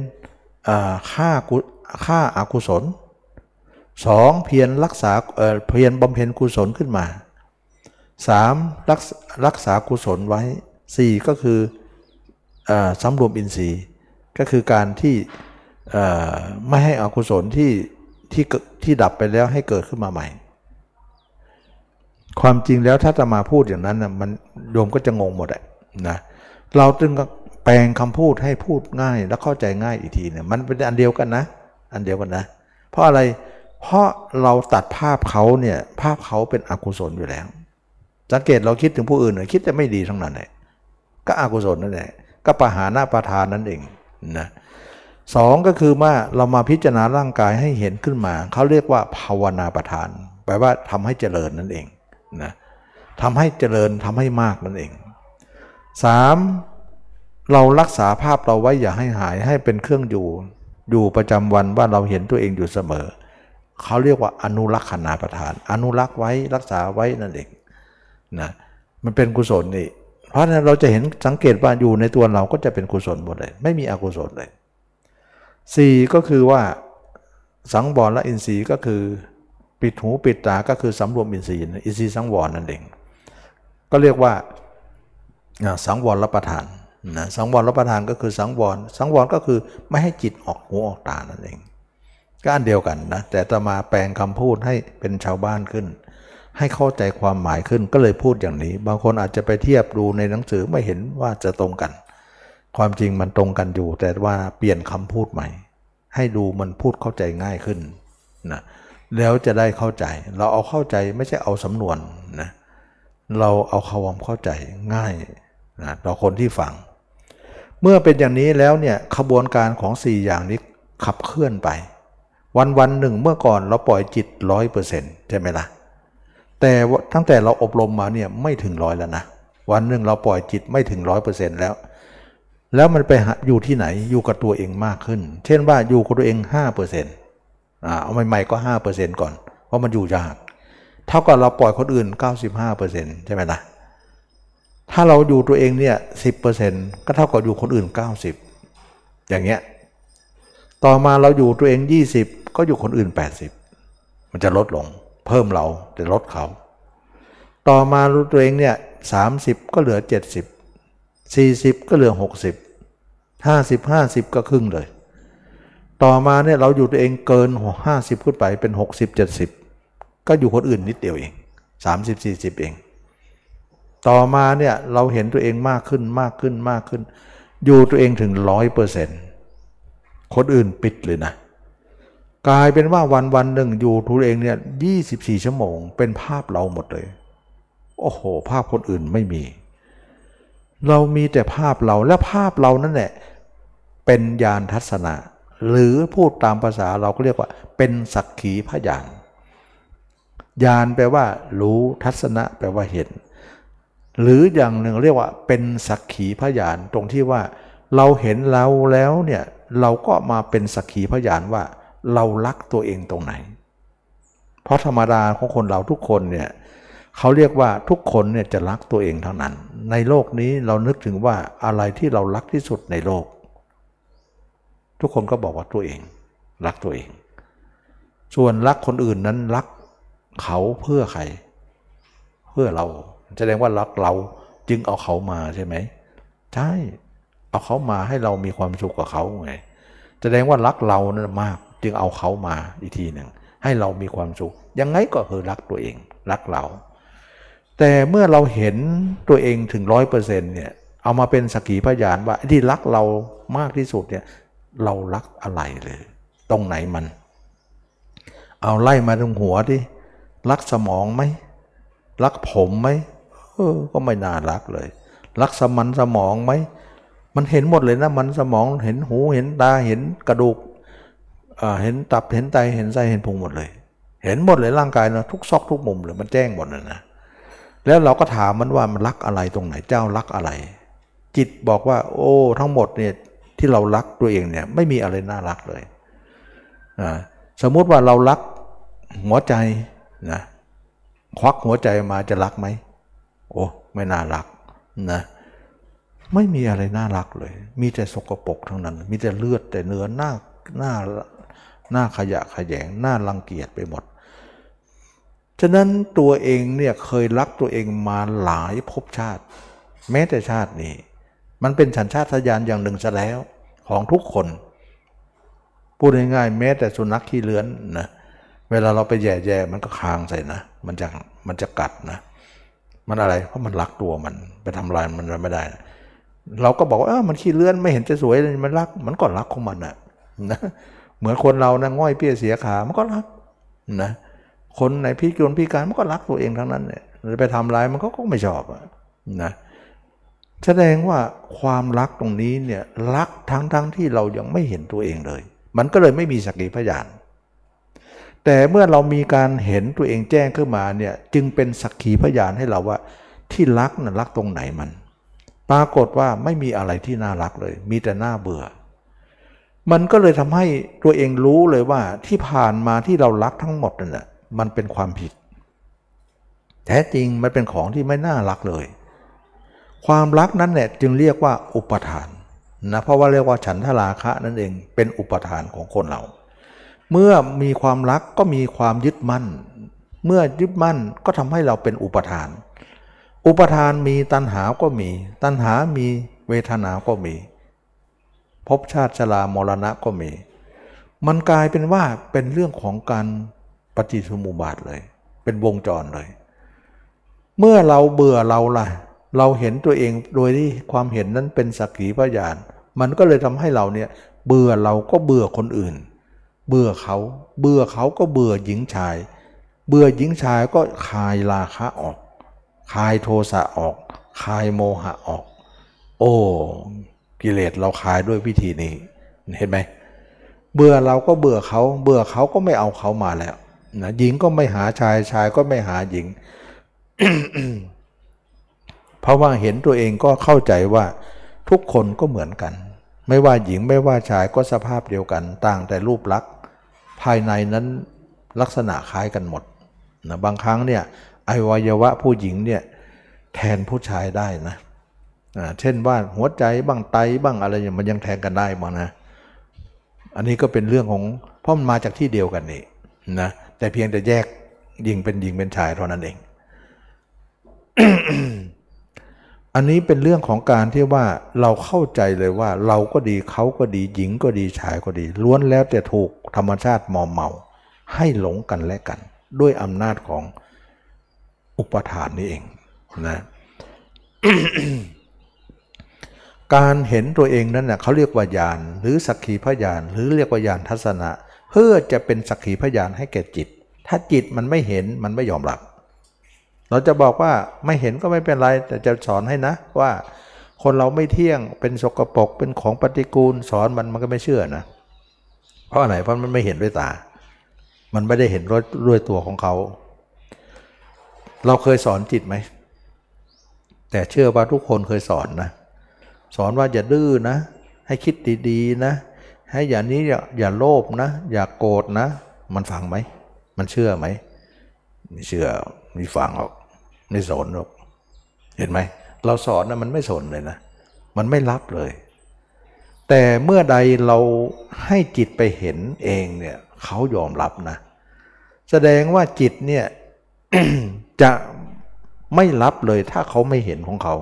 ฆ่าอกุศล2เพียรรักษาเพียรบำเพ็ญกุศลขึ้นมา3รักษากุศลไว้4ก็คือสำรวมอินทรีย์ก็คือการที่ไม่ให้อกุศลที่ดับไปแล้วให้เกิดขึ้นมาใหม่ความจริงแล้วถ้าจะมาพูดอย่างนั้นนะมันโยมก็จะงงหมดนะเราจึงแปลงคำพูดให้พูดง่ายและเข้าใจง่ายอีกทีเนี่ยมันเป็นอันเดียวกันนะอันเดียวกันนะเพราะอะไรเพราะเราตัดภาพเขาเนี่ยภาพเขาเป็นอกุศลอยู่แล้วสังเกตเราคิดถึงผู้อื่นคิดแต่ไม่ดีทั้งนั้นเลยก็อกุศลนั่นแหละก็ปหานะปทานนั่นเองนะ2ก็คือว่าเรามาพิจารณาร่างกายให้เห็นขึ้นมาเขาเรียกว่าภาวนาประทานแปลว่าทำให้เจริญนั่นเองนะทำให้เจริญทำให้มากนั่นเอง3เรารักษาภาพเราไว้อย่าให้หายให้เป็นเครื่องอยู่ประจำวันว่าเราเห็นตัวเองอยู่เสมอเขาเรียกว่าอนุรักษณาประทานอนุรักษ์ไว้รักษาไว้นั่นเองนะมันเป็นกุศลนี่เพราะฉะนั้นเราจะเห็นสังเกตว่าอยู่ในตัวเราก็จะเป็นกุศลหมดเลยไม่มีอกุศลเลย4ก็คือว่าสังวรและอินทรีย์ก็คือปิดหูปิดตาก็คือสำรวมอินทรีย์อินทรีย์สังวรนั่นเองก็เรียกว่าสังวรรับประทานนะสังวรรับประทานก็คือสังวรก็คือไม่ให้จิตออกหูออกตานั่นเองก็อันเดียวกันนะแต่จะมาแปลงคำพูดให้เป็นชาวบ้านขึ้นให้เข้าใจความหมายขึ้นก็เลยพูดอย่างนี้บางคนอาจจะไปเทียบดูในหนังสือไม่เห็นว่าจะตรงกันความจริงมันตรงกันอยู่แต่ว่าเปลี่ยนคำพูดใหม่ให้ดูมันพูดเข้าใจง่ายขึ้นนะแล้วจะได้เข้าใจเราเอาเข้าใจไม่ใช่เอาสำนวนนะเราเอาความเข้าใจง่ายนะต่อคนที่ฟังเมื่อเป็นอย่างนี้แล้วเนี่ยขบวนการของ4อย่างนี้ขับเคลื่อนไปวันหนึ่งเมื่อก่อนเราปล่อยจิต 100% ใช่ไหมล่ะแต่ตั้งแต่เราอบรมมาเนี่ยไม่ถึง100แล้วนะวันหนึ่งเราปล่อยจิตไม่ถึง 100% แล้วมันไปอยู่ที่ไหนอยู่กับตัวเองมากขึ้นเช่นว่าอยู่กับตัวเอง 5% เอาใหม่ๆก็ 5% ก่อนเพราะมันอยู่ยากเท่ากับเราปล่อยคนอื่น 95% ใช่ไหมล่ะถ้าเราอยู่ตัวเองเนี่ย10%ก็เท่ากับอยู่คนอื่น90อย่างเงี้ยต่อมาเราอยู่ตัวเอง20ก็อยู่คนอื่น80มันจะลดลงเพิ่มเราจะลดเขาต่อมารู้ตัวเองเนี่ย30ก็เหลือ70 40ก็เหลือ60 50ก็ครึ่งเลยต่อมาเนี่ยเราอยู่ตัวเองเกิน50ขึ้นไปเป็น60 70ก็อยู่คนอื่นนิดเดียวเอง30 40เองต่อมาเนี่ยเราเห็นตัวเองมากขึ้นอยู่ตัวเองถึง100%คนอื่นปิดเลยนะกลายเป็นว่าวันหนึ่งอยู่ตัวเองเนี่ย24 ชั่วโมงเป็นภาพเราหมดเลยโอ้โหภาพคนอื่นไม่มีเรามีแต่ภาพเราและภาพเรานั่นแหละเป็นญาณทัศนะหรือพูดตามภาษาเราก็เรียกว่าเป็นสักขีพยานญาณแปลว่ารู้ทัศนะแปลว่าเห็นหรืออย่างหนึ่งเรียกว่าเป็นสักขีพยานตรงที่ว่าเราเห็นเราแล้วเนี่ยเราก็มาเป็นสักขีพยานว่าเรารักตัวเองตรงไหนเพราะธรรมดาของคนเราทุกคนเนี่ยเขาเรียกว่าทุกคนเนี่ยจะรักตัวเองเท่านั้นในโลกนี้เรานึกถึงว่าอะไรที่เรารักที่สุดในโลกทุกคนก็บอกว่าตัวเองรักตัวเองส่วนรักคนอื่นนั้นรักเขาเพื่อใครเพื่อเราแสดงว่ารักเราจึงเอาเขามาใช่ไหมใช่เอาเขามาให้เรามีความสุขกับเขาไงแสดงว่ารักเรานั่นมากจึงเอาเขามาอีกทีหนึ่งให้เรามีความสุขยังไงก็คือรักตัวเองรักเราแต่เมื่อเราเห็นตัวเองถึง100%เนี่ยเอามาเป็นสักขีพยานว่าที่รักเรามากที่สุดเนี่ยเรารักอะไรเลยตรงไหนมันเอาไล่มาตรงหัวดิรักสมองไหมรักผมไหมก็ไม่น่ารักเลยรักสมองไหมมันเห็นหมดเลยนะมันสมองเห็นหูเห็นตาเห็นกระดูกเห็นตับเห็นไตเห็นไส้เห็นพุงหมดเลยเห็นหมดเลยร่างกายนะทุกซอกทุกมุมเลยมันแจ้งหมดเลยนะแล้วเราก็ถามมันว่ามันรักอะไรตรงไหนเจ้ารักอะไรจิตบอกว่าโอ้ทั้งหมดเนี่ยที่เรารักตัวเองเนี่ยไม่มีอะไรน่ารักเลยสมมุติว่าเรารักหัวใจนะควักหัวใจมาจะรักไหมโอ้ไม่น่ารักนะไม่มีอะไรน่ารักเลยมีแต่สกปรกทั้งนั้นมีแต่เลือดแต่เนื้อหน้าขยะแขยงหน้ารังเกียจไปหมดฉะนั้นตัวเองเนี่ยเคยรักตัวเองมาหลายภพชาติแม้แต่ชาตินี้มันเป็นสัญชาตญาณอย่างหนึ่งซะแล้วของทุกคนพูดง่ายๆแม้แต่สุนัขขี้เลื้อนนะเวลาเราไปแย่ๆมันก็คางใส่นะมันจะกัดนะมันอะไรเพราะมันรักตัวมันไปทำลายมันไม่ได้เราก็บอกว่ามันขี้เลื้อนไม่เห็นจะสวยเลยมันรักมันก็รักของมันนะเหมือนคนเรานะง่อยเปี้ยเสียขามันก็รักนะคนไหนพิการมันก็รักตัวเองทั้งนั้นเนี่ยไปทำร้ายมันก็ไม่ชอบนะแสดงว่าความรักตรงนี้เนี่ยรักทั้งที่เรายังไม่เห็นตัวเองเลยมันก็เลยไม่มีสักขีพยานแต่เมื่อเรามีการเห็นตัวเองแจ้งขึ้นมาเนี่ยจึงเป็นสักขีพยานให้เราว่าที่รักน่ะรักตรงไหนมันปรากฏว่าไม่มีอะไรที่น่ารักเลยมีแต่น่าเบื่อมันก็เลยทำให้ตัวเองรู้เลยว่าที่ผ่านมาที่เรารักทั้งหมดนั่นแหละมันเป็นความผิดแท้จริงมันเป็นของที่ไม่น่ารักเลยความรักนั้นแหละจึงเรียกว่าอุปทานนะเพราะว่าเรียกว่าฉันทราคะนั่นเองเป็นอุปทานของคนเราเมื่อมีความรักก็มีความยึดมั่นเมื่อยึดมั่นก็ทำให้เราเป็นอุปทานอุปทานมีตัณหาก็มีตัณหามีเวทนาก็มีภพชาติชรามรณะก็มีมันกลายเป็นว่าเป็นเรื่องของการปฏิสมุปบาทเลยเป็นวงจรเลยเมื่อเราเบื่อเราล่ะเราเห็นตัวเองโดยที่ความเห็นนั้นเป็นสักขีพยานมันก็เลยทำให้เราเนี่ยเบื่อเราก็เบื่อคนอื่นเบื่อเขาก็เบื่อหญิงชายเบื่อหญิงชายก็คลายราคะออกคลายโทสะออกคลายโมหะออกโอ้กิเลสเราคลายด้วยวิธีนี้เห็นไหมเบื่อเราก็เบื่อเขาก็ไม่เอาเขามาแล้วนะหญิงก็ไม่หาชายก็ไม่หาหญิง เพราะว่าเห็นตัวเองก็เข้าใจว่าทุกคนก็เหมือนกันไม่ว่าหญิงไม่ว่าชายก็สภาพเดียวกันต่างแต่รูปลักษณ์ภายในนั้นลักษณะคล้ายกันหมดนะบางครั้งเนี่ยอวัยวะผู้หญิงเนี่ยแทนผู้ชายได้นะเช่นว่าหัวใจบ้างไตบ้างอะไรอย่างมันยังแทนกันได้มานะอันนี้ก็เป็นเรื่องของเพราะมันมาจากที่เดียวกันนี่นะแต่เพียงแต่แยกหญิงเป็นชายเท่านั้นเอง อันนี้เป็นเรื่องของการที่ว่าเราเข้าใจเลยว่าเราก็ดีเขาก็ดีหญิงก็ดีชายก็ดีล้วนแล้วแต่ถูกธรรมชาติมอมเมาให้หลงกันและกันด้วยอำนาจของอุปทานนี้เองนะ การเห็นตัวเองนั้นนะเขาเรียกว่าญาณหรือสักขีพยานหรือเรียกว่าญาณทัศนะเพื่อจะเป็นสักขีพยานให้แก่จิตถ้าจิตมันไม่เห็นมันไม่ยอมรับเราจะบอกว่าไม่เห็นก็ไม่เป็นไรแต่จะสอนให้นะว่าคนเราไม่เที่ยงเป็นสกปรกเป็นของปฏิกูลสอนมันก็ไม่เชื่อนะเพราะอะไรเพราะมันไม่เห็นด้วยตามันไม่ได้เห็นด้วยตัวของเขาเราเคยสอนจิตไหมแต่เชื่อว่าทุกคนเคยสอนนะสอนว่าอย่าดื้อนะให้คิดดีๆนะให้อย่างนี้อย่าโลภนะอย่าโกรธนะมันฟังไหมมันเชื่อไหมไม่เชื่อไม่ฟังหรอกไม่สนหรอกเห็นไหมเราสอนนะมันไม่สนเลยนะมันไม่รับเลยแต่เมื่อใดเราให้จิตไปเห็นเองเนี่ยเขายอมรับนะแสดงว่าจิตเนี่ย จะไม่รับเลยถ้าเขาไม่เห็นของเขา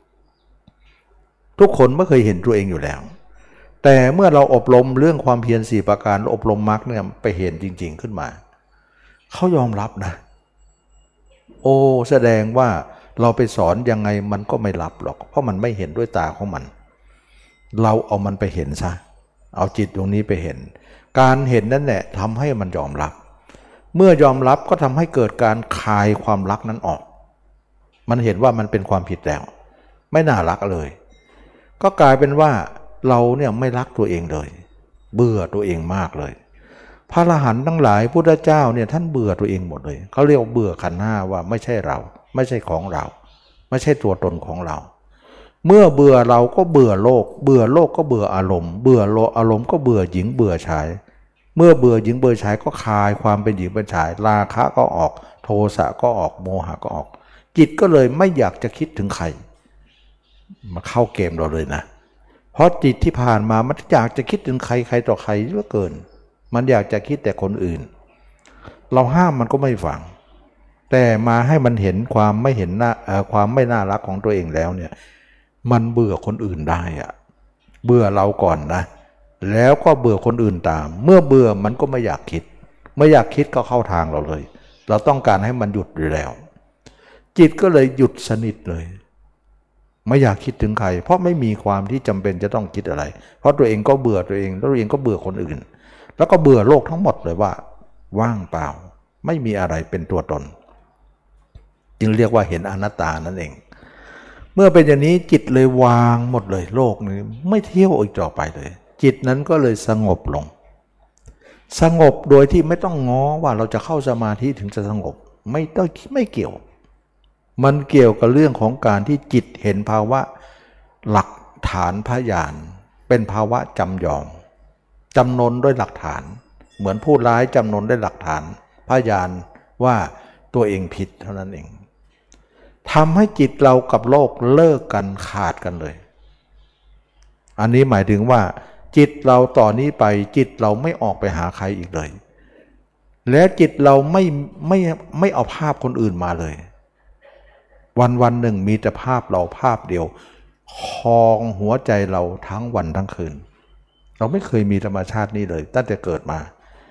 ทุกคนไม่เคยเห็นตัวเองอยู่แล้วแต่เมื่อเราอบรมเรื่องความเพียร4ประการอบรมมรรคเนี่ยไปเห็นจริงๆขึ้นมาเขายอมรับนะโอ้แสดงว่าเราไปสอนยังไงมันก็ไม่รับหรอกเพราะมันไม่เห็นด้วยตาของมันเราเอามันไปเห็นซะเอาจิตตรงนี้ไปเห็นการเห็นนั่นแหละทำให้มันยอมรับเมื่อยอมรับก็ทำให้เกิดการคลายความรักนั้นออกมันเห็นว่ามันเป็นความผิดแล้วไม่น่ารักเลยก็กลายเป็นว่าเราเนี่ยไม่รักตัวเองเลยเบื่อตัวเองมากเลยพระอรหันต์ทั้งหลายพุทธเจ้าเนี่ยท่านเบื่อตัวเองหมดเลยเขาเรียกเบื่อขันธ์ห้าว่าไม่ใช่เราไม่ใช่ของเราไม่ใช่ตัวตนของเราเมื่อเบื่อเราก็เบื่อโลกเบื่อโลกก็เบื่ออารมณ์เบื่ออารมณ์ก็เบื่อหญิงเบื่อชายเมื่อเบื่อหญิงเบื่อชายก็คลายความเป็นหญิงเป็นชายราคะก็ออกโทสะก็ออกโมหะก็ออกจิตก็เลยไม่อยากจะคิดถึงใครมาเข้าเกมเราเลยนะเพราะจิตที่ผ่านมามันอยากจะคิดถึงใครต่อใครเยอะเกินมันอยากจะคิดแต่คนอื่นเราห้ามมันก็ไม่ฟังแต่มาให้มันเห็นความไม่เห็นความไม่น่ารักของตัวเองแล้วเนี่ยมันเบื่อคนอื่นได้อะเบื่อเราก่อนนะแล้วก็เบื่อคนอื่นตามเมื่อเบื่อมันก็ไม่อยากคิดไม่อยากคิดก็เข้าทางเราเลยเราต้องการให้มันหยุดอยู่แล้วจิตก็เลยหยุดสนิทเลยไม่อยากคิดถึงใครเพราะไม่มีความที่จำเป็นจะต้องคิดอะไรเพราะตัวเองก็เบื่อตัวเองแล้วตัวเองก็เบื่อคนอื่นแล้วก็เบื่อโลกทั้งหมดเลยว่าว่างเปล่าไม่มีอะไรเป็นตัวตนจึงเรียกว่าเห็นอนัตตานั่นเองเมื่อเป็นอย่างนี้จิตเลยวางหมดเลยโลกนี้ไม่เที่ยวอีกต่อไปเลยจิตนั้นก็เลยสงบลงสงบโดยที่ไม่ต้องง้อว่าเราจะเข้าสมาธิถึงจะสงบไม่เกี่ยวมันเกี่ยวกับเรื่องของการที่จิตเห็นภาวะหลักฐานพยานเป็นภาวะจำยอมจำนนด้วยหลักฐานเหมือนผู้ร้ายจำนนด้วยหลักฐานพยานว่าตัวเองผิดเท่านั้นเองทำให้จิตเรากับโลกเลิกกันขาดกันเลยอันนี้หมายถึงว่าจิตเราต่อนนี้ไปจิตเราไม่ออกไปหาใครอีกเลยและจิตเราไม่เอาภาพคนอื่นมาเลยวันหนึ่งมีแต่ภาพเราภาพเดียวครองหัวใจเราทั้งวันทั้งคืนเราไม่เคยมีธรรมชาตินี้เลยตั้งแต่เกิดมา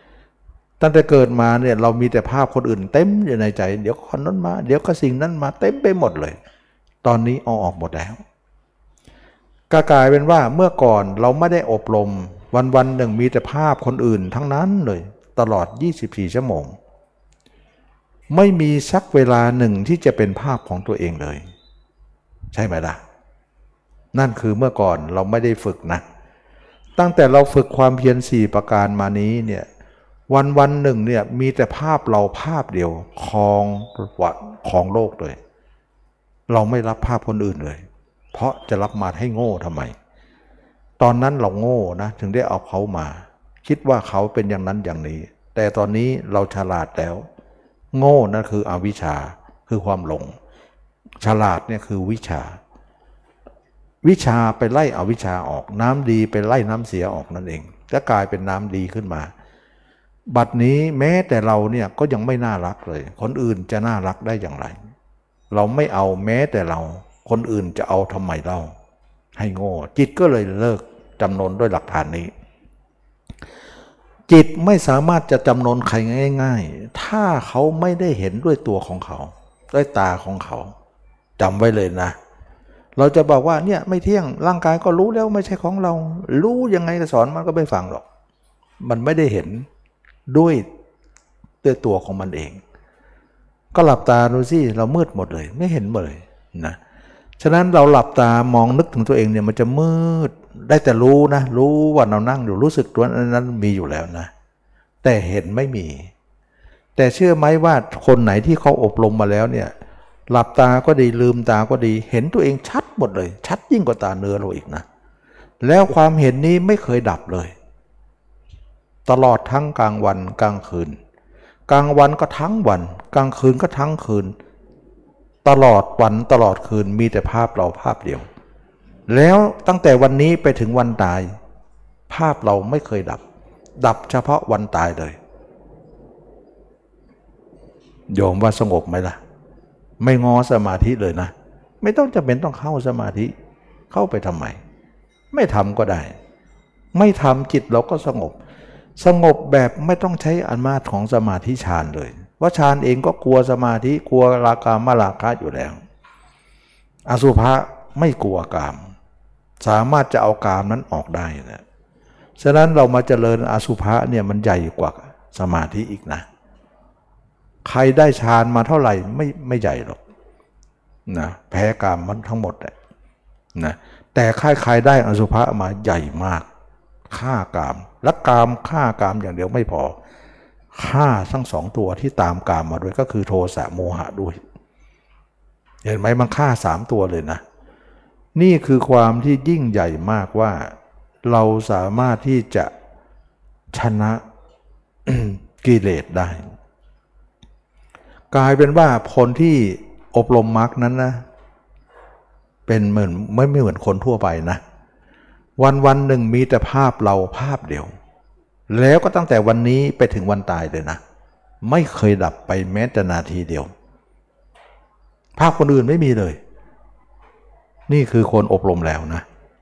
เนี่ยเรามีแต่ภาพคนอื่นเต็มอยู่ในใจเดี๋ยวคนนั้นมาเดี๋ยวก็สิ่งนั้นมาเต็มไปหมดเลยตอนนี้เอาออกหมดแล้วก็กลายเป็นว่าเมื่อก่อนเราไม่ได้อบรมวันหนึ่งมีแต่ภาพคนอื่นทั้งนั้นเลยตลอด24ชั่วโมงไม่มีสักเวลาหนึ่งที่จะเป็นภาพของตัวเองเลยใช่ไหมล่ะนั่นคือเมื่อก่อนเราไม่ได้ฝึกนะตั้งแต่เราฝึกความเพียร4ประการมานี้เนี่ยวันหนึ่งเนี่ยมีแต่ภาพเราภาพเดียวของโลกเลยเราไม่รับภาพคนอื่นเลยเพราะจะรับมาให้โง่ทำไมตอนนั้นเราโง่นะถึงได้เอาเขามาคิดว่าเขาเป็นอย่างนั้นอย่างนี้แต่ตอนนี้เราฉลาดแล้วโง่นั่นคืออวิชชาคือความหลงฉลาดเนี่ยคือวิชา วิชาไปไล่เอาวิชาออกน้ำดีไปไล่น้ำเสียออกนั่นเองจะกลายเป็นน้ำดีขึ้นมาบัดนี้แม้แต่เราเนี่ยก็ยังไม่น่ารักเลยคนอื่นจะน่ารักได้อย่างไรเราไม่เอาแม้แต่เราคนอื่นจะเอาทำไมเราให้โง่จิตก็เลยเลิกจำนนด้วยหลักฐานนี้จิตไม่สามารถจะจำนนใครง่ายๆถ้าเขาไม่ได้เห็นด้วยตัวของเขาด้วยตาของเขาจำไว้เลยนะเราจะบอกว่าเนี่ยไม่เที่ยงร่างกายก็รู้แล้วไม่ใช่ของเรารู้ยังไงจะสอนมันก็ไม่ฟังหรอกมันไม่ได้เห็นด้วยตัวของมันเองก็หลับตาดูสิเรามืดหมดเลยไม่เห็นหมดเลยนะฉะนั้นเราหลับตามองนึกถึงตัวเองเนี่ยมันจะมืดได้แต่รู้นะรู้ว่าเรานั่งอยู่รู้สึกตัวนั้นมีอยู่แล้วนะแต่เห็นไม่มีแต่เชื่อไหมว่าคนไหนที่เขาอบรมมาแล้วเนี่ยหลับตาก็ดีลืมตาก็ดีเห็นตัวเองชัดหมดเลยชัดยิ่งกว่าตาเนื้อเราอีกนะแล้วความเห็นนี้ไม่เคยดับเลยตลอดทั้งกลางวันกลางคืนกลางวันก็ทั้งวันกลางคืนก็ทั้งคืนตลอดวันตลอดคืนมีแต่ภาพเราภาพเดียวแล้วตั้งแต่วันนี้ไปถึงวันตายภาพเราไม่เคยดับดับเฉพาะวันตายเลยโยมว่าสงบไหมล่ะไม่งอสมาธิเลยนะไม่ต้องจำเป็นต้องเข้าสมาธิเข้าไปทำไมไม่ทำก็ได้ไม่ทำจิตเราก็สงบสงบแบบไม่ต้องใช้อำนาจของสมาธิฌานเลยว่าฌานเองก็กลัวสมาธิกลัวราคะมราคะอยู่แล้วอสุภะไม่กลัวกามสามารถจะเอากามนั้นออกได้นะฉะนั้นเรามาเจริญอสุภะเนี่ยมันใหญ่กว่าสมาธิอีกนะใครได้ฌานมาเท่าไหร่ไม่ใหญ่หรอกนะแพ้กามมันทั้งหมดนะแต่ใครได้อสุภะมาใหญ่มากฆ่ากามและกามฆ่ากามอย่างเดียวไม่พอฆ่าทั้งสองตัวที่ตามกามมาด้วยก็คือโทสะโมหะด้วยเห็นไหมมันฆ่า3ตัวเลยนะนี่คือความที่ยิ่งใหญ่มากว่าเราสามารถที่จะชนะ กิเลสได้กลายเป็นว่าคนที่อบรมมรรคนั้นนะเป็นเหมือนไม่เหมือนคนทั่วไปนะวันหนึ่งมีแต่ภาพเราภาพเดียวแล้วก็ตั้งแต่วันนี้ไปถึงวันตายเลยนะไม่เคยดับไปแม้แต่นาทีเดียวภาพคนอื่นไม่มีเลยนี่คือคนอบรมแล้วนะ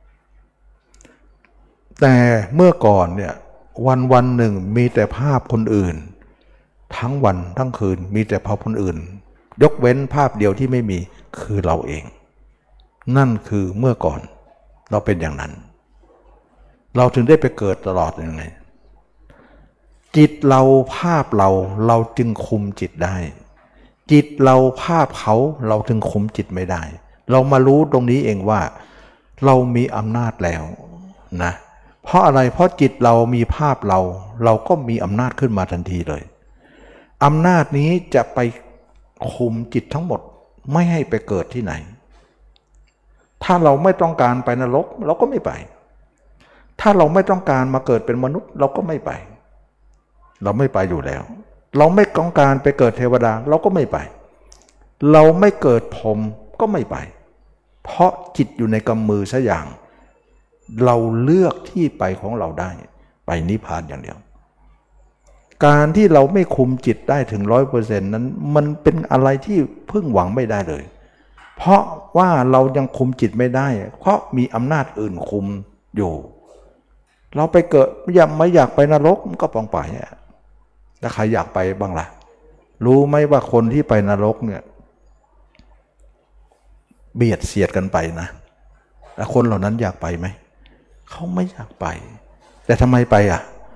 แต่เมื่อก่อนเนี่ยวันหนึ่งมีแต่ภาพคนอื่นทั้งวันทั้งคืนมีแต่ภาพคนอื่นยกเว้นภาพเดียวที่ไม่มีคือเราเองนั่นคือเมื่อก่อนเราเป็นอย่างนั้นเราถึงได้ไปเกิดตลอดยังไงจิตเราภาพเราจึงคุมจิตได้จิตเราภาพเขาเราถึงคุมจิตไม่ได้เรามารู้ตรงนี้เองว่าเรามีอำนาจแล้วนะเพราะอะไรเพราะจิตเรามีภาพเราก็มีอำนาจขึ้นมาทันทีเลยอำนาจนี้จะไปคุมจิตทั้งหมดไม่ให้ไปเกิดที่ไหนถ้าเราไม่ต้องการไปนรกเราก็ไม่ไปถ้าเราไม่ต้องการมาเกิดเป็นมนุษย์เราก็ไม่ไปเราไม่ไปอยู่แล้วเราไม่ต้องการไปเกิดเทวดาเราก็ไม่ไปเราไม่เกิดพรหมก็ไม่ไปเพราะจิตอยู่ในกำมือซะอย่างเราเลือกที่ไปของเราได้ไปนิพพานอย่างเดียวการที่เราไม่คุมจิตได้ถึง 100% นั้นมันเป็นอะไรที่พึ่งหวังไม่ได้เลยเพราะว่าเรายังคุมจิตไม่ได้เพราะมีอำนาจอื่นคุมอยู่เราไปเกิดไม่อยากไปนรกมันก็ปองไปแล้วใครอยากไปบ้างล่ะรู้ไหมว่าคนที่ไปนรกเนี่ยเบียดเสียดกันไปนะแล้วคนเหล่านั้นอยากไปไหมเขาไม่อยากไปแต่ทำไมไป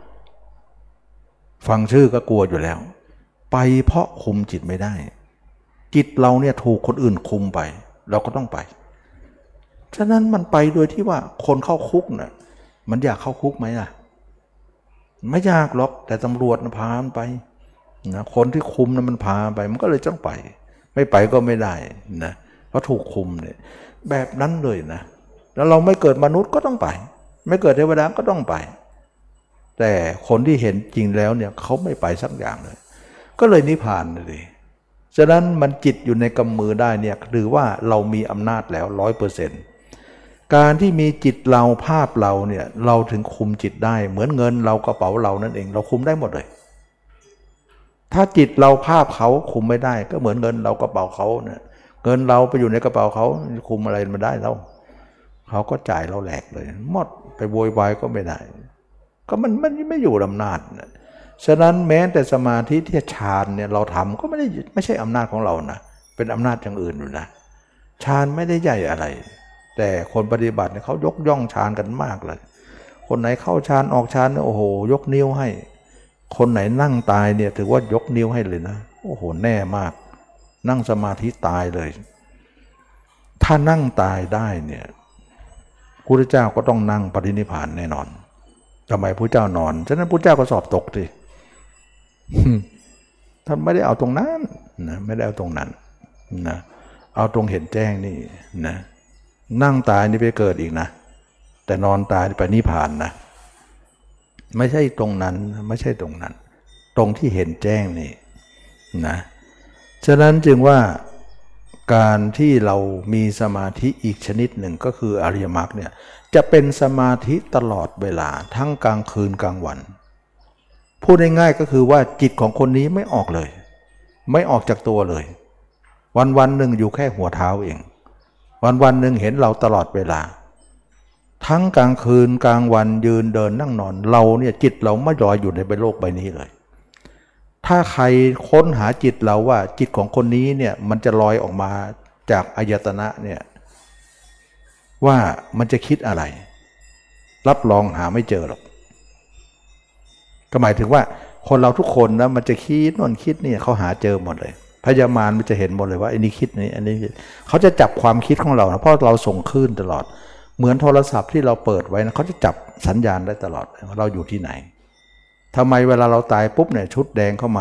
ฟังชื่อก็กลัวอยู่แล้วไปเพราะคุมจิตไม่ได้จิตเราเนี่ยถูกคนอื่นคุมไปเราก็ต้องไปฉะนั้นมันไปโดยที่ว่าคนเข้าคุกเนี่ยมันอยากเข้าคุกไหมล่ะไม่ยากหรอกแต่ตำรวจพามันไปนะคนที่คุมนะมันพาไปมันก็เลยต้องไปไม่ไปก็ไม่ได้นะเพราะถูกคุมเนี่ยแบบนั้นเลยนะแล้วเราไม่เกิดมนุษย์ก็ต้องไปไม่เกิดเทวดาก็ต้องไปแต่คนที่เห็นจริงแล้วเนี่ยเขาไม่ไปสักอย่างเลยก็เลยนิพพานเลยฉะนั้นมันจิตอยู่ในกำมือได้เนี่ยหรือว่าเรามีอำนาจแล้ว100%การที่มีจิตเราภาพเราเนี่ยเราถึงคุมจิตได้เหมือนเงินเรากระเป๋าเรานั่นเองเราคุมได้หมดเลยถ้าจิตเราภาพเขาคุมไม่ได้ก็เหมือนเงินเรากระเป๋าเขาเนี่ยเงินเราไปอยู่ในกระเป๋าเขาคุมอะไรมาได้เราเขาก็จ่ายเราแหลกเลยหมดไปโวยวายก็ไม่ได้ก็มันไม่อยู่อำนาจฉะนั้นแม้แต่สมาธิที่ฌานเนี่ยเราทำก็ไม่ใช่อำนาจของเรานะเป็นอำนาจอย่างอื่นอยู่นะฌานไม่ได้ใหญ่อะไรแต่คนปฏิบัติเนี่ยเขายกย่องฌานกันมากเลยคนไหนเข้าฌานออกฌานเนี่ยโอ้โหยกนิ้วให้คนไหนนั่งตายเนี่ยถือว่ายกนิ้วให้เลยนะโอ้โหแน่มากนั่งสมาธิตายเลยถ้านั่งตายได้เนี่ยพระพุทธเจ้าก็ต้องนั่งปรินิพพานแน่นอนทำไมพระเจ้านอนฉะนั้นพระเจ้าก็สอบตกสิท่านไม่ได้เอาตรงนั้นนะไม่ได้เอาตรงนั้นนะเอาตรงเห็นแจ้งนี่นะนั่งตายนี่ไปเกิดอีกนะแต่นอนตายไปนิพพานนะไม่ใช่ตรงนั้นไม่ใช่ตรงนั้นตรงที่เห็นแจ้งนี่นะฉะนั้นจึงว่าการที่เรามีสมาธิอีกชนิดหนึ่งก็คืออริยมรรคเนี่ยจะเป็นสมาธิตลอดเวลาทั้งกลางคืนกลางวันพูดง่ายๆก็คือว่าจิตของคนนี้ไม่ออกเลยไม่ออกจากตัวเลยวันหนึ่งอยู่แค่หัวเท้าเองวันหนึ่งเห็นเราตลอดเวลาทั้งกลางคืนกลางวันยืนเดินนั่งนอนเราเนี่ยจิตเราไม่ลอยอยู่ในโลกใบนี้เลยถ้าใครค้นหาจิตเราว่าจิตของคนนี้เนี่ยมันจะลอยออกมาจากอายตนะเนี่ยว่ามันจะคิดอะไรรับรองหาไม่เจอหรอกก็หมายถึงว่าคนเราทุกคนนะมันจะคิดโน่นคิดนี่เขาหาเจอหมดเลยพยามารมันจะเห็นหมดเลยว่าอันนี้คิดนี้อันนี้เขาจะจับความคิดของเรานะเพราะเราส่งคลื่นตลอดเหมือนโทรศัพท์ที่เราเปิดไว้นะเขาจะจับสัญญาณได้ตลอดว่าเราอยู่ที่ไหนทำไมเวลาเราตายปุ๊บเนี่ยชุดแดงเข้า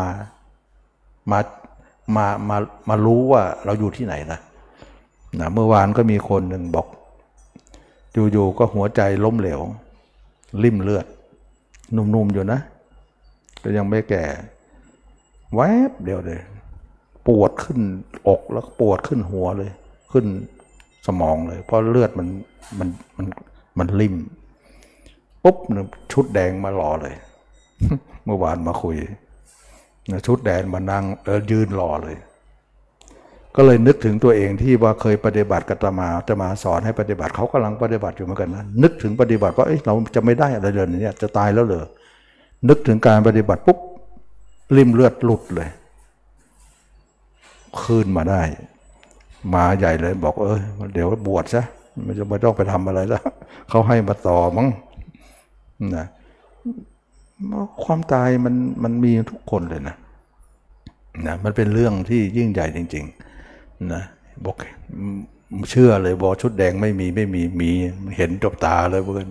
มารู้ว่าเราอยู่ที่ไหนนะเมื่อวานก็มีคนหนึ่งบอกอยู่ๆก็หัวใจล้มเหลวริ่มเลือดนุ่มๆอยู่นะก็ยังไม่แก่แวบเดียวเลยปวดขึ้นอกแล้วปวดขึ้นหัวเลยขึ้นสมองเลยเพราะเลือดมันริ่มปุ๊บชุดแดงมารอเลยเมื่อวานมาคุยชุดแดงมานั่งยืนรอเลยก็เลยนึกถึงตัวเองที่ว่าเคยปฏิบัติกับจะมาสอนให้ปฏิบัติเขากำลังปฏิบัติอยู่เหมือนกันนะนึกถึงปฏิบัติว่าเราจะไม่ได้อะไรเลยเนี่ยจะตายแล้วเหรอนึกถึงการปฏิบัติปุ๊บริ่มเลือดหลุดเลยคืนมาได้มาใหญ่เลยบอกเดี๋ยวบวชซะไม่ต้องไปทำอะไรแล้วเขาให้มาต่อมั้งนะความตายมันมีทุกคนเลยนะมันเป็นเรื่องที่ยิ่งใหญ่จริงๆนะบอกเชื่อเลยบอกชุดแดงไม่มีเห็นจบตาเลยเพื่อน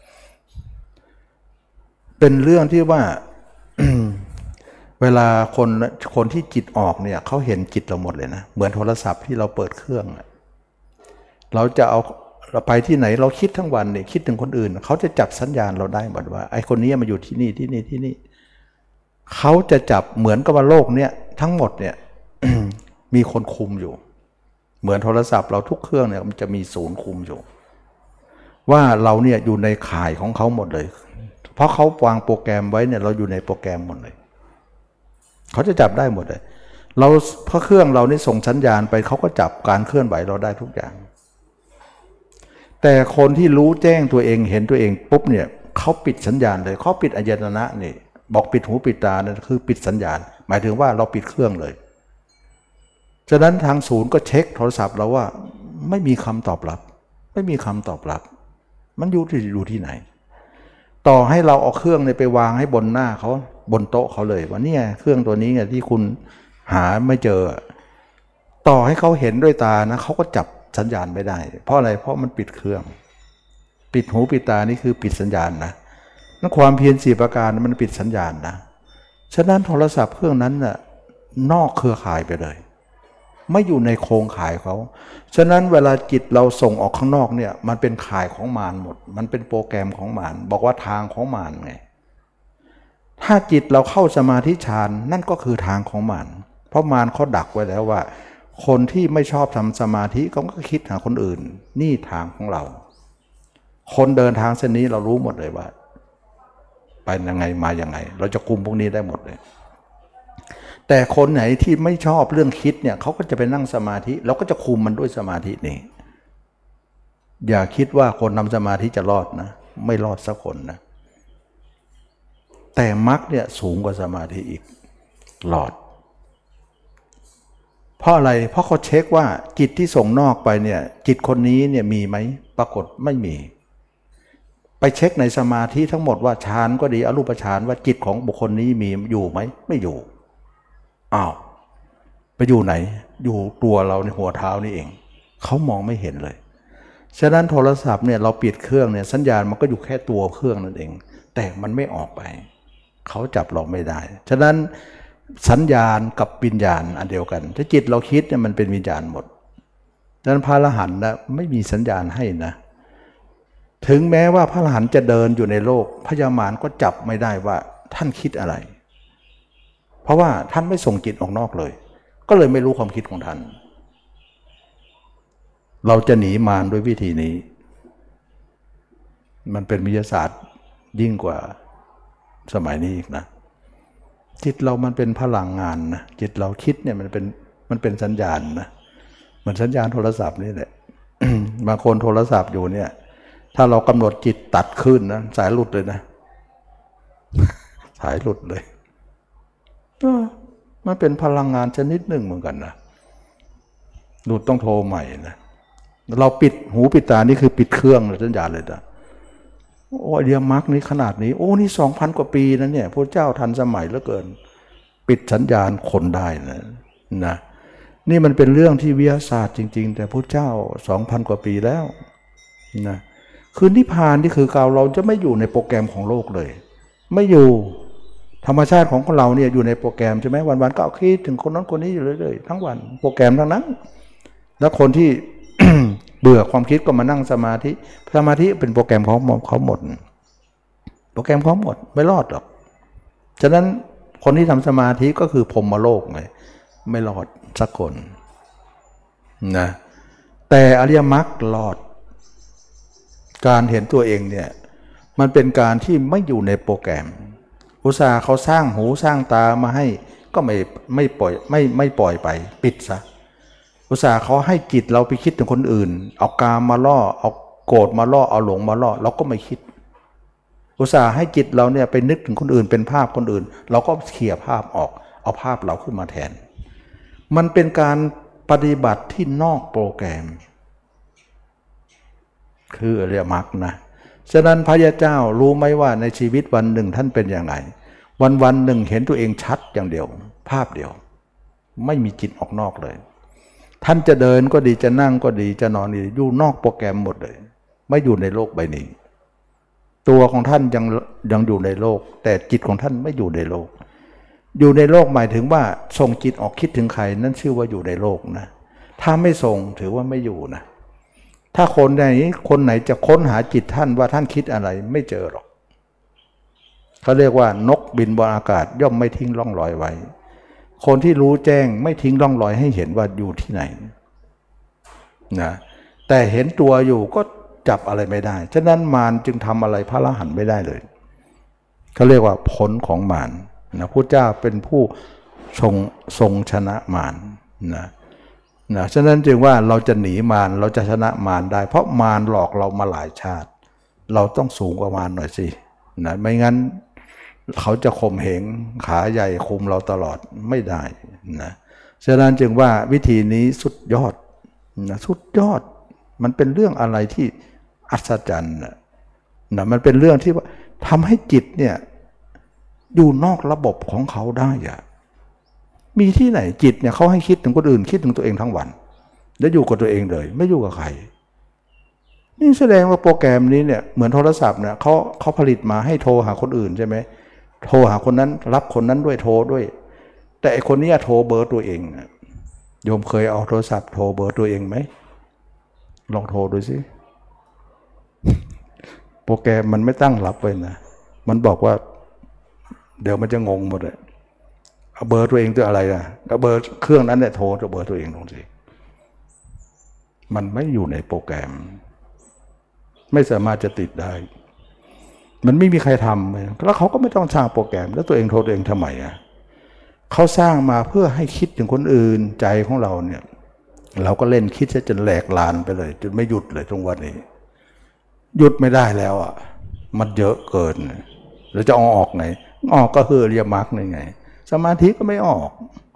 เป็นเรื่องที่ว่า เวลาคนที่จิตออกเนี่ยเขาเห็นจิตเราหมดเลยนะเหมือนโทรศัพท์ที่เราเปิดเครื่องเราจะเอาเราไปที่ไหนเราคิดทั้งวันเนี่ยคิดถึงคนอื่นเขาจะจับสัญญาณเราได้หมดว่าไอ้คนนี้มาอยู่ที่นี่ที่นี่เขาจะจับเหมือนกับว่าโลกเนี่ยทั้งหมดเนี่ย มีคนคุมอยู่เหมือนโทรศัพท์เราทุกเครื่องเนี่ยมันจะมีศูนย์คุมอยู่ว่าเราเนี่ยอยู่ในข่ายของเขาหมดเลยเพราะเขาวางโปรแกรมไว้เนี่ยเราอยู่ในโปรแกรมหมดเลยเขาจะจับได้หมดเลยเราเพราะเครื่องเรานี่ส่งสัญญาณไปเขาก็จับการเคลื่อนไหวเราได้ทุกอย่างแต่คนที่รู้แจ้งตัวเองเห็นตัวเองปุ๊บเนี่ยเขาปิดสัญญาณเลยเขาปิดอายตนะนี่บอกปิดหูปิดตานั่นคือปิดสัญญาณหมายถึงว่าเราปิดเครื่องเลยฉะนั้นทางศูนย์ก็เช็คโทรศัพท์เราว่าไม่มีคำตอบรับไม่มีคำตอบรับมันอยู่ที่ไหนต่อให้เราเอาเครื่องเนี่ยไปวางให้บนหน้าเขาบนโต๊ะเขาเลยว่าเนี่ยเครื่องตัวนี้เนี่ยที่คุณหาไม่เจอต่อให้เขาเห็นด้วยตานะเขาก็จับสัญญาณไม่ได้เพราะอะไรเพราะมันปิดเครื่องปิดหูปิดตานี่คือปิดสัญญาณนะนั่นความเพียร4ประการมันปิดสัญญาณนะฉะนั้นโทรศัพท์เครื่องนั้นน่ะนอกเครือข่ายไปเลยไม่อยู่ในโครงข่ายเขาฉะนั้นเวลาจิตเราส่งออกข้างนอกเนี่ยมันเป็นข่ายของมารหมดมันเป็นโปรแกรมของมารบอกว่าทางของมารไงถ้าจิตเราเข้าสมาธิฌานนั่นก็คือทางของมารเพราะมารเขาดักไว้แล้วว่าคนที่ไม่ชอบทำสมาธิก็คิดหาคนอื่นนี่ทางของเราคนเดินทางเส้นนี้เรารู้หมดเลยว่าไปยังไงมายังไงเราจะคุมพวกนี้ได้หมดเลยแต่คนไหนที่ไม่ชอบเรื่องคิดเนี่ยเขาก็จะไปนั่งสมาธิเราก็จะคุมมันด้วยสมาธินี่อย่าคิดว่าคนทำสมาธิจะรอดนะไม่รอดสักคนนะแต่มรรคเนี่ยสูงกว่าสมาธิอีกรอดเพราะอะไรเพราะเขาเช็คว่าจิตที่ส่งนอกไปเนี่ยจิตคนนี้เนี่ยมีไหมปรากฏไม่มีไปเช็คในสมาธิทั้งหมดว่าฌานก็ดีอรูปฌานว่าจิตของบุคคลนี้มีอยู่ไหมไม่อยู่อ้าวไปอยู่ไหนอยู่ตัวเราในหัวเท้านี่เองเขามองไม่เห็นเลยฉะนั้นโทรศัพท์เนี่ยเราปิดเครื่องเนี่ยสัญญาณมันก็อยู่แค่ตัวเครื่องนั่นเองแต่มันไม่ออกไปเขาจับเราไม่ได้ฉะนั้นสัญญาณกับวิญญาณอันเดียวกันถ้าจิตเราคิดเนี่ยมันเป็นวิญญาณหมดฉะนั้นพระอรหันต์นะไม่มีสัญญาณให้นะถึงแม้ว่าพระอรหันต์จะเดินอยู่ในโลกพญามารก็จับไม่ได้ว่าท่านคิดอะไรเพราะว่าท่านไม่ส่งจิตออกนอกเลยก็เลยไม่รู้ความคิดของท่านเราจะหนีมารด้วยวิธีนี้มันเป็นวิทยาศาสตร์ยิ่งกว่าสมัยนี้อีกนะจิตเรามันเป็นพลังงานนะจิตเราคิดเนี่ยมันเป็นสัญญาณนะเหมือนสัญญาณโทรศัพท์นี่แหละ บางคนโทรศัพท์อยู่เนี่ยถ้าเรากำหนดจิตตัดขึ้นนะสายหลุดเลยนะ สายหลุดเลยมันเป็นพลังงานชนิดหนึ่งเหมือนกันนะหลุดต้องโทรใหม่นะเราปิดหูปิดตานี่คือปิดเครื่องเลยสัญญาณเลยนะโอ้เดียมรรคนี้ขนาดนี้โอ้นี่ 2,000 กว่าปีนะเนี่ยพระเจ้าทันสมัยเหลือเกินปิดสัญญาณคนได้นะนี่มันเป็นเรื่องที่วิทยาศาสตร์จริงๆแต่พระเจ้า 2,000 กว่าปีแล้วนะคือนิพพานที่คือเราจะไม่อยู่ในโปรแกรมของโลกเลยไม่อยู่ธรรมชาติของเราเนี่ยอยู่ในโปรแกรมใช่ไหมวันๆก็เอาคิดถึงคนนั้นคนนี้อยู่เรื่อยๆทั้งวันโปรแกรมทั้งนั้นแล้วคนที่ เบื่อความคิดก็มานั่งสมาธิเป็นโปรแกรมของเขาหมดโปรแกรมเขาหมดไม่รอดหรอกฉะนั้นคนที่ทำสมาธิก็คือพรหมโลกไงไม่รอดสักคนนะแต่อริยมรรครอดการเห็นตัวเองเนี่ยมันเป็นการที่ไม่อยู่ในโปรแกรมอุตส่าห์เขาสร้างหูสร้างตามาให้ก็ไม่ปล่อยไปปิดซะอุตส่าห์เขาให้จิตเราไปคิดถึงคนอื่นเอากามมาล่อเอาโกรธมาล่อเอาหลงมาล่อเราก็ไม่คิดอุตส่าห์ให้จิตเราเนี่ยไปนึกถึงคนอื่นเป็นภาพคนอื่นเราก็เคลียร์ภาพออกเอาภาพเราขึ้นมาแทนมันเป็นการปฏิบัติที่นอกโปรแกรมคืออริยมรรคนะฉะนั้นพระยาเจ้ารู้ไหมว่าในชีวิตวันหนึ่งท่านเป็นอย่างไรวันหนึ่งเห็นตัวเองชัดอย่างเดียวภาพเดียวไม่มีจิตออกนอกเลยท่านจะเดินก็ดีจะนั่งก็ดีจะนอนดีอยู่นอกโปรแกรมหมดเลยไม่อยู่ในโลกใบนี้ตัวของท่านยังอยู่ในโลกแต่จิตของท่านไม่อยู่ในโลกอยู่ในโลกหมายถึงว่าส่งจิตออกคิดถึงใครนั่นชื่อว่าอยู่ในโลกนะถ้าไม่ส่งถือว่าไม่อยู่นะถ้าคนไหนจะค้นหาจิตท่านว่าท่านคิดอะไรไม่เจอหรอกเขาเรียกว่านกบินบนอากาศย่อมไม่ทิ้งร่องรอยไว้คนที่รู้แจ้งไม่ทิ้งร่องรอยให้เห็นว่าอยู่ที่ไหนนะแต่เห็นตัวอยู่ก็จับอะไรไม่ได้ฉะนั้นมารจึงทำอะไรพระอรหันต์ไม่ได้เลยเขาเรียกว่าผลของมารนะพระเจ้าเป็นผู้ทรงชนะมารนะฉะนั้นจึงว่าเราจะหนีมารเราจะชนะมารได้เพราะมารหลอกเรามาหลายชาติเราต้องสูงกว่ามารหน่อยสินะไม่งั้นเขาจะข่มเหงขาใหญ่คุมเราตลอดไม่ได้นะฉะนั้นจึงว่าวิธีนี้สุดยอดนะสุดยอดมันเป็นเรื่องอะไรที่อัศจรรย์นะมันเป็นเรื่องที่ว่าทำให้จิตเนี่ยอยู่นอกระบบของเขาได้อะมีที่ไหนจิตเนี่ยเขาให้คิดถึงคนอื่นคิดถึงตัวเองทั้งวันแล้วอยู่กับตัวเองเลยไม่อยู่กับใครนี่แสดงว่าโปรแกรมนี้เนี่ยเหมือนโทรศัพท์เนี่ยเขาผลิตมาให้โทรหาคนอื่นใช่ไหมโทรหาคนนั้นรับคนนั้นด้วยโทรด้วยแต่ไอคนนี้โทรเบอร์ตัวเองโยมเคยเอาโทรศัพท์โทรเบอร์ตัวเองไหมลองโทรดูสิโปรแกรมมันไม่ตั้งรับไว้นะมันบอกว่าเดี๋ยวมันจะงงหมดเลยเอาเบอร์ตัวเองตัวอะไรอ่ะเอาเบอร์เครื่องนั้นเนี่ยโทรตัวเบอร์ตัวเองลงสิมันไม่อยู่ในโปรแกรมไม่สามารถจะติดได้มันไม่มีใครทำแล้วเขาก็ไม่ต้องสร้างโปรแกรมแล้วตัวเองโทรตัวเองทำไมอ่ะเขาสร้างมาเพื่อให้คิดถึงคนอื่นใจของเราเนี่ยเราก็เล่นคิดจนแหลกลานไปเลยจนไม่หยุดเลยตรงวันนี้หยุดไม่ได้แล้วอ่ะมันเยอะเกินแล้วจะเอาออกไงออกก็คืออริยมรรคนี่ไงสมาธิก็ไม่ออก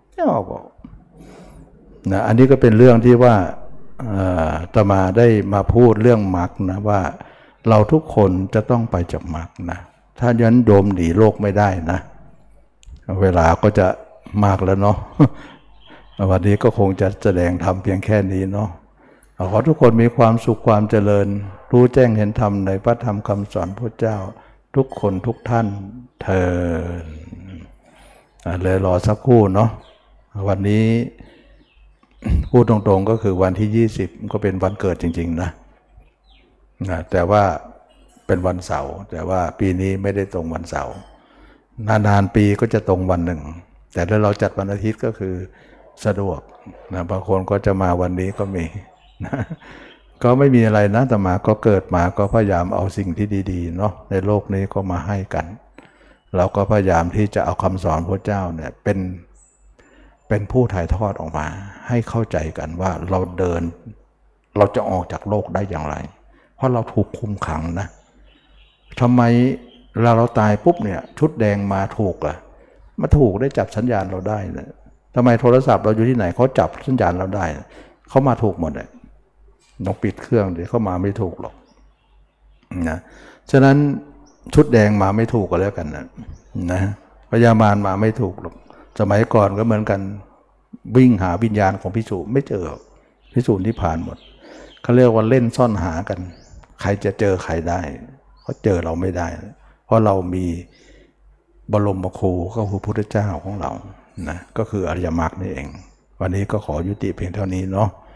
นะอันนี้ก็เป็นเรื่องที่ว่าอาตมาได้มาพูดเรื่องมรรคนะว่าเราทุกคนจะต้องไปจากมรรคนะถ้ายันโยมหนีโลกไม่ได้นะเวลาก็จะมากแล้วเนาะวันนี้ก็คงจะแสดงธรรมเพียงแค่นี้เนาะขอทุกคนมีความสุขความเจริญรู้แจ้งเห็นธรรมในพระธรรมคำสอนพระเจ้าทุกคนทุกท่านเถิดเลยรอสักครู่เนาะวันนี้พูดตรงๆก็คือวันที่20ก็เป็นวันเกิดจริงๆนะแต่ว่าเป็นวันเสาร์แต่ว่าปีนี้ไม่ได้ตรงวันเสาร์นานๆปีก็จะตรงวันหนึ่งแต่ถ้าเราจัดวันอาทิตย์ก็คือสะดวกนะบางคนก็จะมาวันนี้ก็มีนะก็ไม่มีอะไรนะแต่มาก็เกิดมาก็พยายามเอาสิ่งที่ดีๆเนาะในโลกนี้ก็มาให้กันเราก็พยายามที่จะเอาคำสอนพระเจ้าเนี่ยเป็นผู้ถ่ายทอดออกมาให้เข้าใจกันว่าเราจะออกจากโลกได้อย่างไรเพราะเราถูกคุมขังนะทำไมเราตายปุ๊บเนี่ยชุดแดงมาถูกล่ะมาถูกได้จับสัญญาณเราได้นะทำไมโทรศัพท์เราอยู่ที่ไหนเขาจับสัญญาณเราได้เขามาถูกหมดเลยต้องปิดเครื่องเดี๋ยวเขามาไม่ถูกหรอกนะฉะนั้นชุดแดงมาไม่ถูกก็แล้วกันนะพญามารมาไม่ถูกหรอกสมัยก่อนก็เหมือนกันวิ่งหาวิญญาณของภิกษุไม่เจอภิกษุนิพพานหมดเขาเรียกว่าเล่นซ่อนหากันใครจะเจอใครได้เขาเจอเราไม่ได้เพราะเรามีบรมครูก็คือพระพุทธเจ้าของเรานะก็คืออริยมรรคนี่เองวันนี้ก็ขอยุติเพียงเท่านี้เนาะ